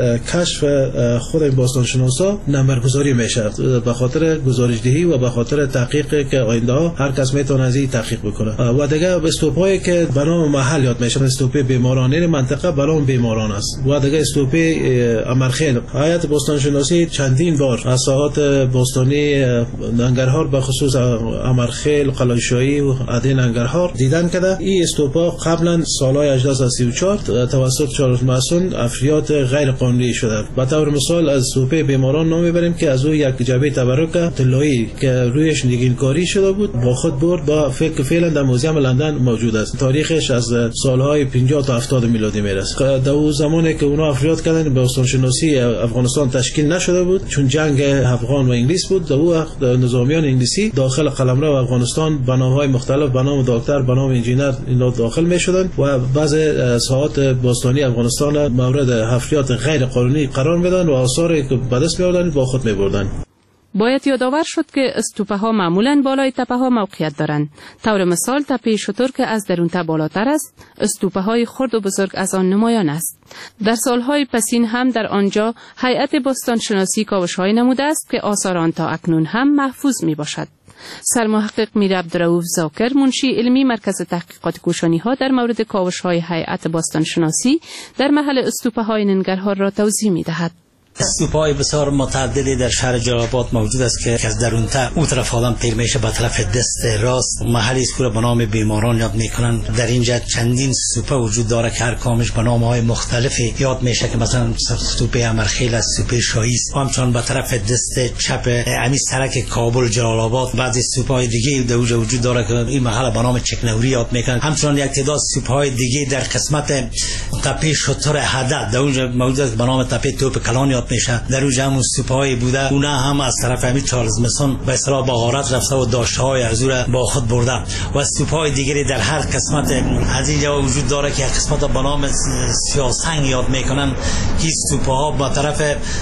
کشف خود باستانشناسا نمبرگذاری میشه به خاطر گزارشدهی و به خاطر تحقیق که آینده ها هر کس میتونه از این تحقیق بکنه. و دیگه استوپایی که به نام محل یاد میشه استوپه بیماران، این منطقه به نام بیماران است. و دیگه استوپه امرخیل هیئت باستانشناسی چندین بار از ساحات باستانی ننگرهار به خصوص امرخیل، قلعه شاهی و عدن ننگرهار دیدن کرده. این استوپا قبلا سالهای 1834 توسط چارلز ماسون حفریات غیر قانونی شده. به طور مثال از استوپه بیماران نام میبریم که از او یک جعبه تبرک طلایی که رویش نگینکاری شده بود با خود برد با فعلا در موزیم لندن موجود است. تاریخش از سالهای 50 تا 70 میلادی میرسه. در اون زمانی که اونا حفریات کردن باستانشناسی افغانستان تشکیل نشده بود چون جنگ افغان و انگلیس بود. در اون وقت نظامیان انگلیسی داخل قلمرو افغانستان بناهای مختلف به نام دکتر، به نام انجینر اینا داخل می شدن و بعض ساحات باستانی افغانستان مورد حفریات غیر قانونی قرار میدن و آثاری که به دست می آوردن با خود می بردن. باید یادآور شد که استوپه ها معمولاً بالای تپه ها موقعیت دارند. طور مثال تپه شتر که از درونته بالاتر است، استوپه های خرد و بزرگ از آن نمایان است. در سالهای پسین هم در آنجا هیئت باستانشناسی کاوش‌های نموده است که آثار آن تا اکنون هم محفوظ می باشد. سرمحقق میر عبدالرؤوف زاکر منشی علمی مرکز تحقیقات کوشانی‌ها در مورد کاوش‌های هیئت باستانشناسی در محل استوپه‌های ننگرهار را توضیح می‌دهد. استوپای بسیار متعددی در شهر جلال آباد موجود است که از درونتر اون طرف آدم تیر میشه به طرف دست راست محلی است که به نام بیماران یاد میکنن. در اینجا چندین استوپه وجود داره که هر کامش به نام‌های مختلفی یاد میشه که مثلا استوپه امرخیل است، استوپه شاهی است. همچنان به طرف دست چپ امی سرک کابل جلال آباد بعضی استوپه‌های دیگه در اونجا وجود داره که این محل به نام چکنوری یاد میکنن. همچنان یک تعداد استوپه‌های دیگه در قسمت تپه شتر هدد در اونجا موجود است به نام تپه توپ کلان میشه. در اونجا هم استوپه‌ای بوده اونا هم از طرف همین چارلز مسون به اصطلاح با غارت رفته و داشته‌های ارزو با خود برده و استوپه‌های دیگری در هر قسمت از اینجا وجود داره که قسمت به نام سیاسنگ یاد میکنن که استوپه‌ها با طرف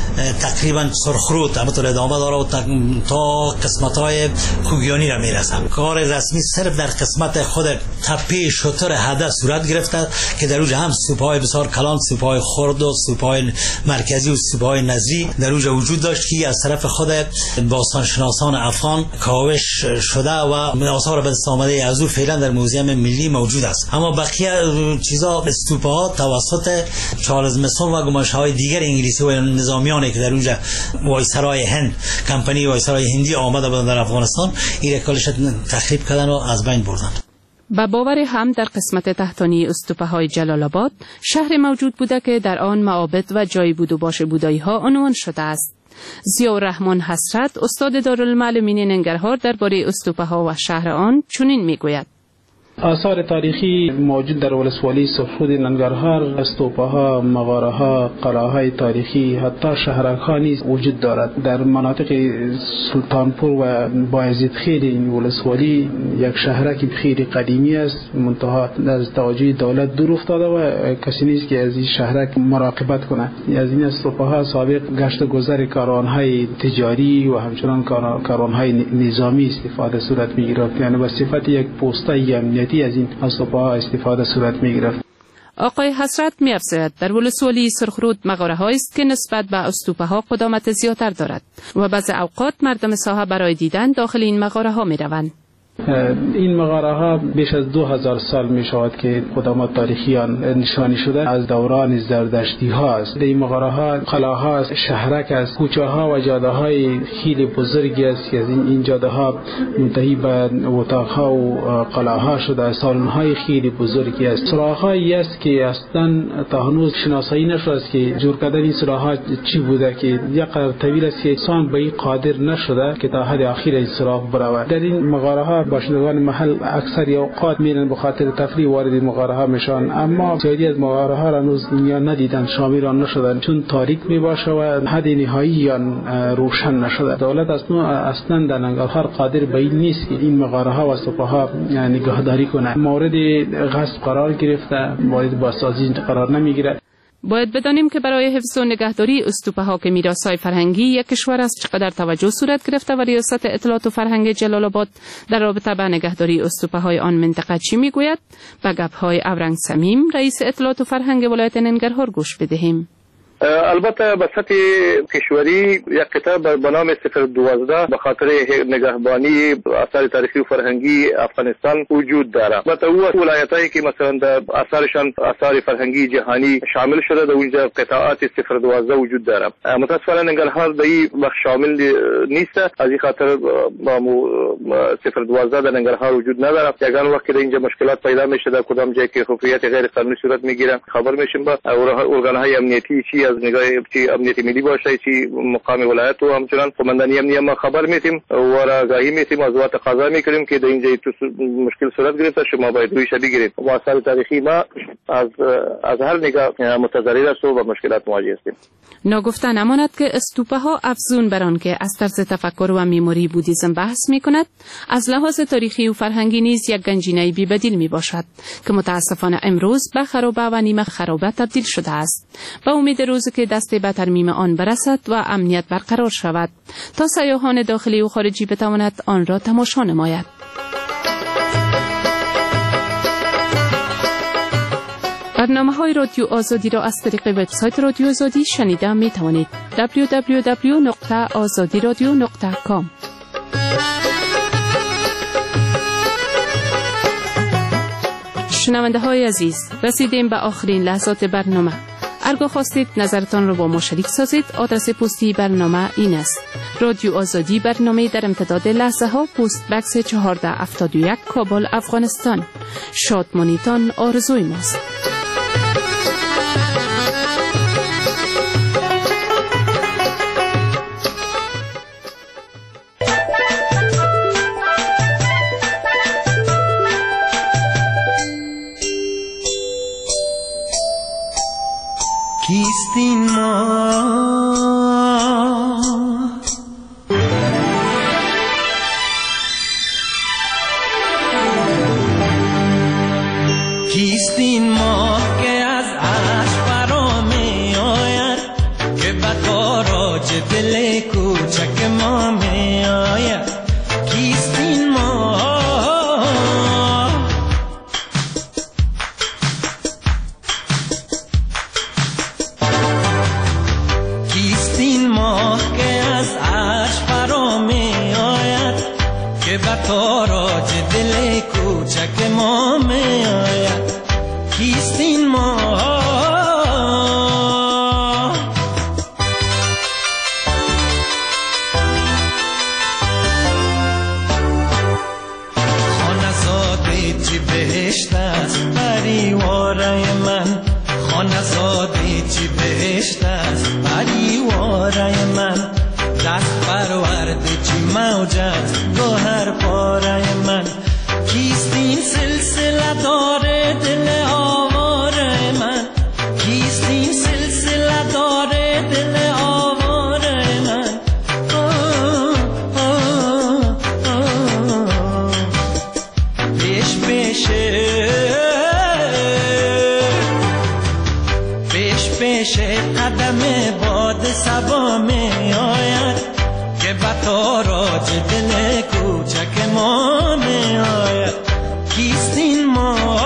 تقریبا سرخرود همونطور ادامه داره و تا قسمت‌های خوگیانی را میرسن. کار رسمی صرف در قسمت خود تپه شتر هده صورت گرفته که در اونجا هم استوپه‌های بسیار کلان، استوپه‌های خرد و استوپه‌های مرکزی و استوپه‌های نظری در اونجا وجود داشت که از طرف خود باستانشناسان افغان کاوش شده و آثار به دست آمده از او فعلا در موزیم ملی موجود است. اما بقیه چیزا استوپه‌ها توسط چارلز مسون و گماشه‌های دیگر انگلیسی و نظامیانی که در اونجا وایسرای هند کمپانی وایسرای هندی آمده بودند در افغانستان این کارش تخریب کردن و از بین بردن. با باور هم در قسمت تحتانی استوپه‌های جلال آباد شهر موجود بوده که در آن معابد و جای بود و باش بودایی‌ها عنوان شده است. ضیاءالرحمن حسرت استاد دارالمعلمین ننگرهار درباره استوپه‌ها و شهر آن چنین میگوید: آثار تاریخی موجود در ولسوالی سرخرود ننگرهار، استوپاها، مغاره‌ها، قلعه‌های تاریخی، حتی شهرک‌ها نیز وجود دارد. در مناطق سلطانپور و بایزید خیل این ولسوالی یک شهرک خیلی قدیمی است، منتها از توجه دولت دور افتاده و کسی نیست که از این شهرک مراقبت کنه. از این استوپاها سابق گشت و گذر کاروان‌های تجاری و همچنان کاروان‌های نظامی استفاده صورت می‌گرفت، یعنی به صفت یک پوسته امنیتی از این استوپاها استفاده صورت می‌گرفت. آقای حسرت می‌افزاید در ولسوالی سرخرود مغاره‌هایی است که نسبت به استوپاها قدامت زیادتر دارد و بعضی اوقات مردم ساحه برای دیدن داخل این مغاره‌ها می‌روند. این مغاره ها بیش از 2000 سال می شود که قدامت تاریخی آن نشانی شده، از دوران زردشتی ها است. این مغاره ها قلعه ها است، شهرک است، کوچه ها و جاده های خیلی بزرگی است که از این جاده ها منتهی به اتاق ها و قلعه ها شده، سالن های خیلی بزرگی است. سراغ هایی است که اصلا تا هنوز شناسایی نشده است که جور کردن این سراغ ها چی بوده، که یک قدر طویل است که انسان به این قادر نشده که تا حد اخیر این سراغ برود. در این مغاره ها باشندگان محل اکثر اوقات میرن به خاطر تفریح وارد مغاره ها میشن، اما زیادی از مغاره ها را هنوز دنیا ندیدن، شامل آن نشدن، چون تاریک میباشه و حد نهایی آن روشن نشده. دولت اصلا در ننگرهار قادر به این نیست که این مغاره ها و استوپاها نگهداری کنه. مورد غصب قرار گرفته، مورد بازسازی قرار نمیگیره. باید بدانیم که برای حفظ و نگهداری استوپاها که میراث‌های فرهنگی یک کشور است چقدر توجه صورت گرفته و ریاست اطلاعات و فرهنگ جلال آباد در رابطه با نگهداری استوپاهای آن منطقه چی میگوید؟ به گپ‌های اورنگ سمیم رئیس اطلاعات و فرهنگ ولایت ننگرهار گوش بدهیم. البته به سطح کشوری یک کتاب به نام 012 به خاطر نگهبانی آثار تاریخی و فرهنگی افغانستان وجود داره. البته او ولایتایی که مثلا در آثارشان آثار فرهنگی جهانی شامل شده در اونجا قطعات 012 وجود داره. متاسفانه ننگرهار در این بخش شامل نیست، از این خاطر 012 در ننگرهار وجود نداره. یگان وقت که اینجا مشکلات پیدا میشه در کدام جایی که خفیت غیر قانونی صورت میگیره خبر میشیم با ارگان‌های امنیتی چی از نگاه چی امنیت ملی باشه چی مقام ولایت و همچنان قماندانی امنیه ما خبر میتیم و آگاهی میتیم از وقت تقاضا میکنیم که در اینجا مشکل صورت گرفته شما باید رویش بگیرید. ما آثار تاریخی ما از هر نگاه متضرر است و با مشکلات مواجه هستیم. ناگفته نماند که استوپاها افزون بر آن که از طرز تفکر و معماری بودیسم بحث میکند، از لحاظ تاریخی و فرهنگی نیز یک گنجینه بی بدیل می باشد که متاسفانه امروز به خرابه و نیمه خرابه تبدیل شده است. با امید روزی که دست به ترمیم آن برسد و امنیت برقرار شود تا سیاحان داخلی و خارجی بتواند آن را تماشا نماید. برنامه‌های رادیو آزادی را از طریق وبسایت رادیو آزادی شنیده می توانید. www.azadiradio.com. شنونده های عزیز، رسیدیم به آخرین لحظات برنامه. اگر خواستید نظرتان را با ما شریک سازید، آدرس پستی برنامه این است: رادیو آزادی، برنامه در امتداد لحظه ها، پست بکس 1471 کابل، افغانستان. شادمانیتان آرزوی ماست. کیستین ما کیستین ما که از عشق فرا می آید که به تاراج دل کوچک ما می آید. کیستین ما تاراج دل کوچک ما می آید. کیستین ما خانزاده چی بهشت است پریواره من، خانزاده چی بهشت است پریواره من، دست پرورده چی موج است گوهر پاره من. کیستین سلسله تاراج دل کوچک ما می آید کیست این ما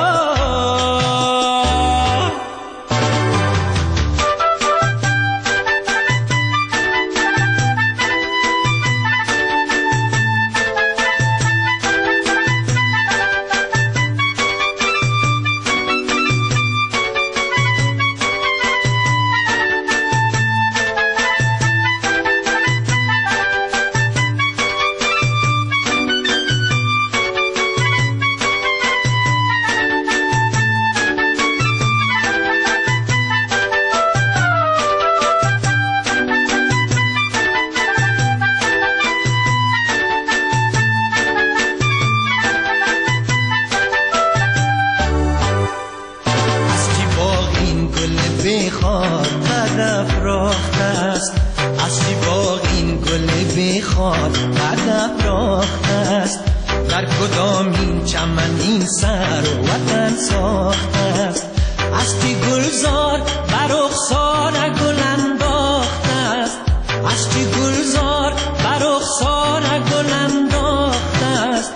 در کدام این چمن این سر وطن ساخته است اشکی گلزار بر رخسار گل انداخته است اشکی گلزار بر رخسار گل انداخته است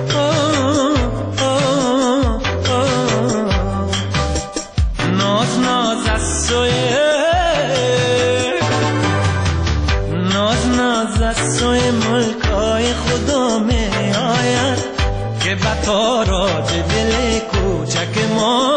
ناز ناز از سوی ناز ناز از سوی ملکای خدا می آید که به تاراج دل کوچک ما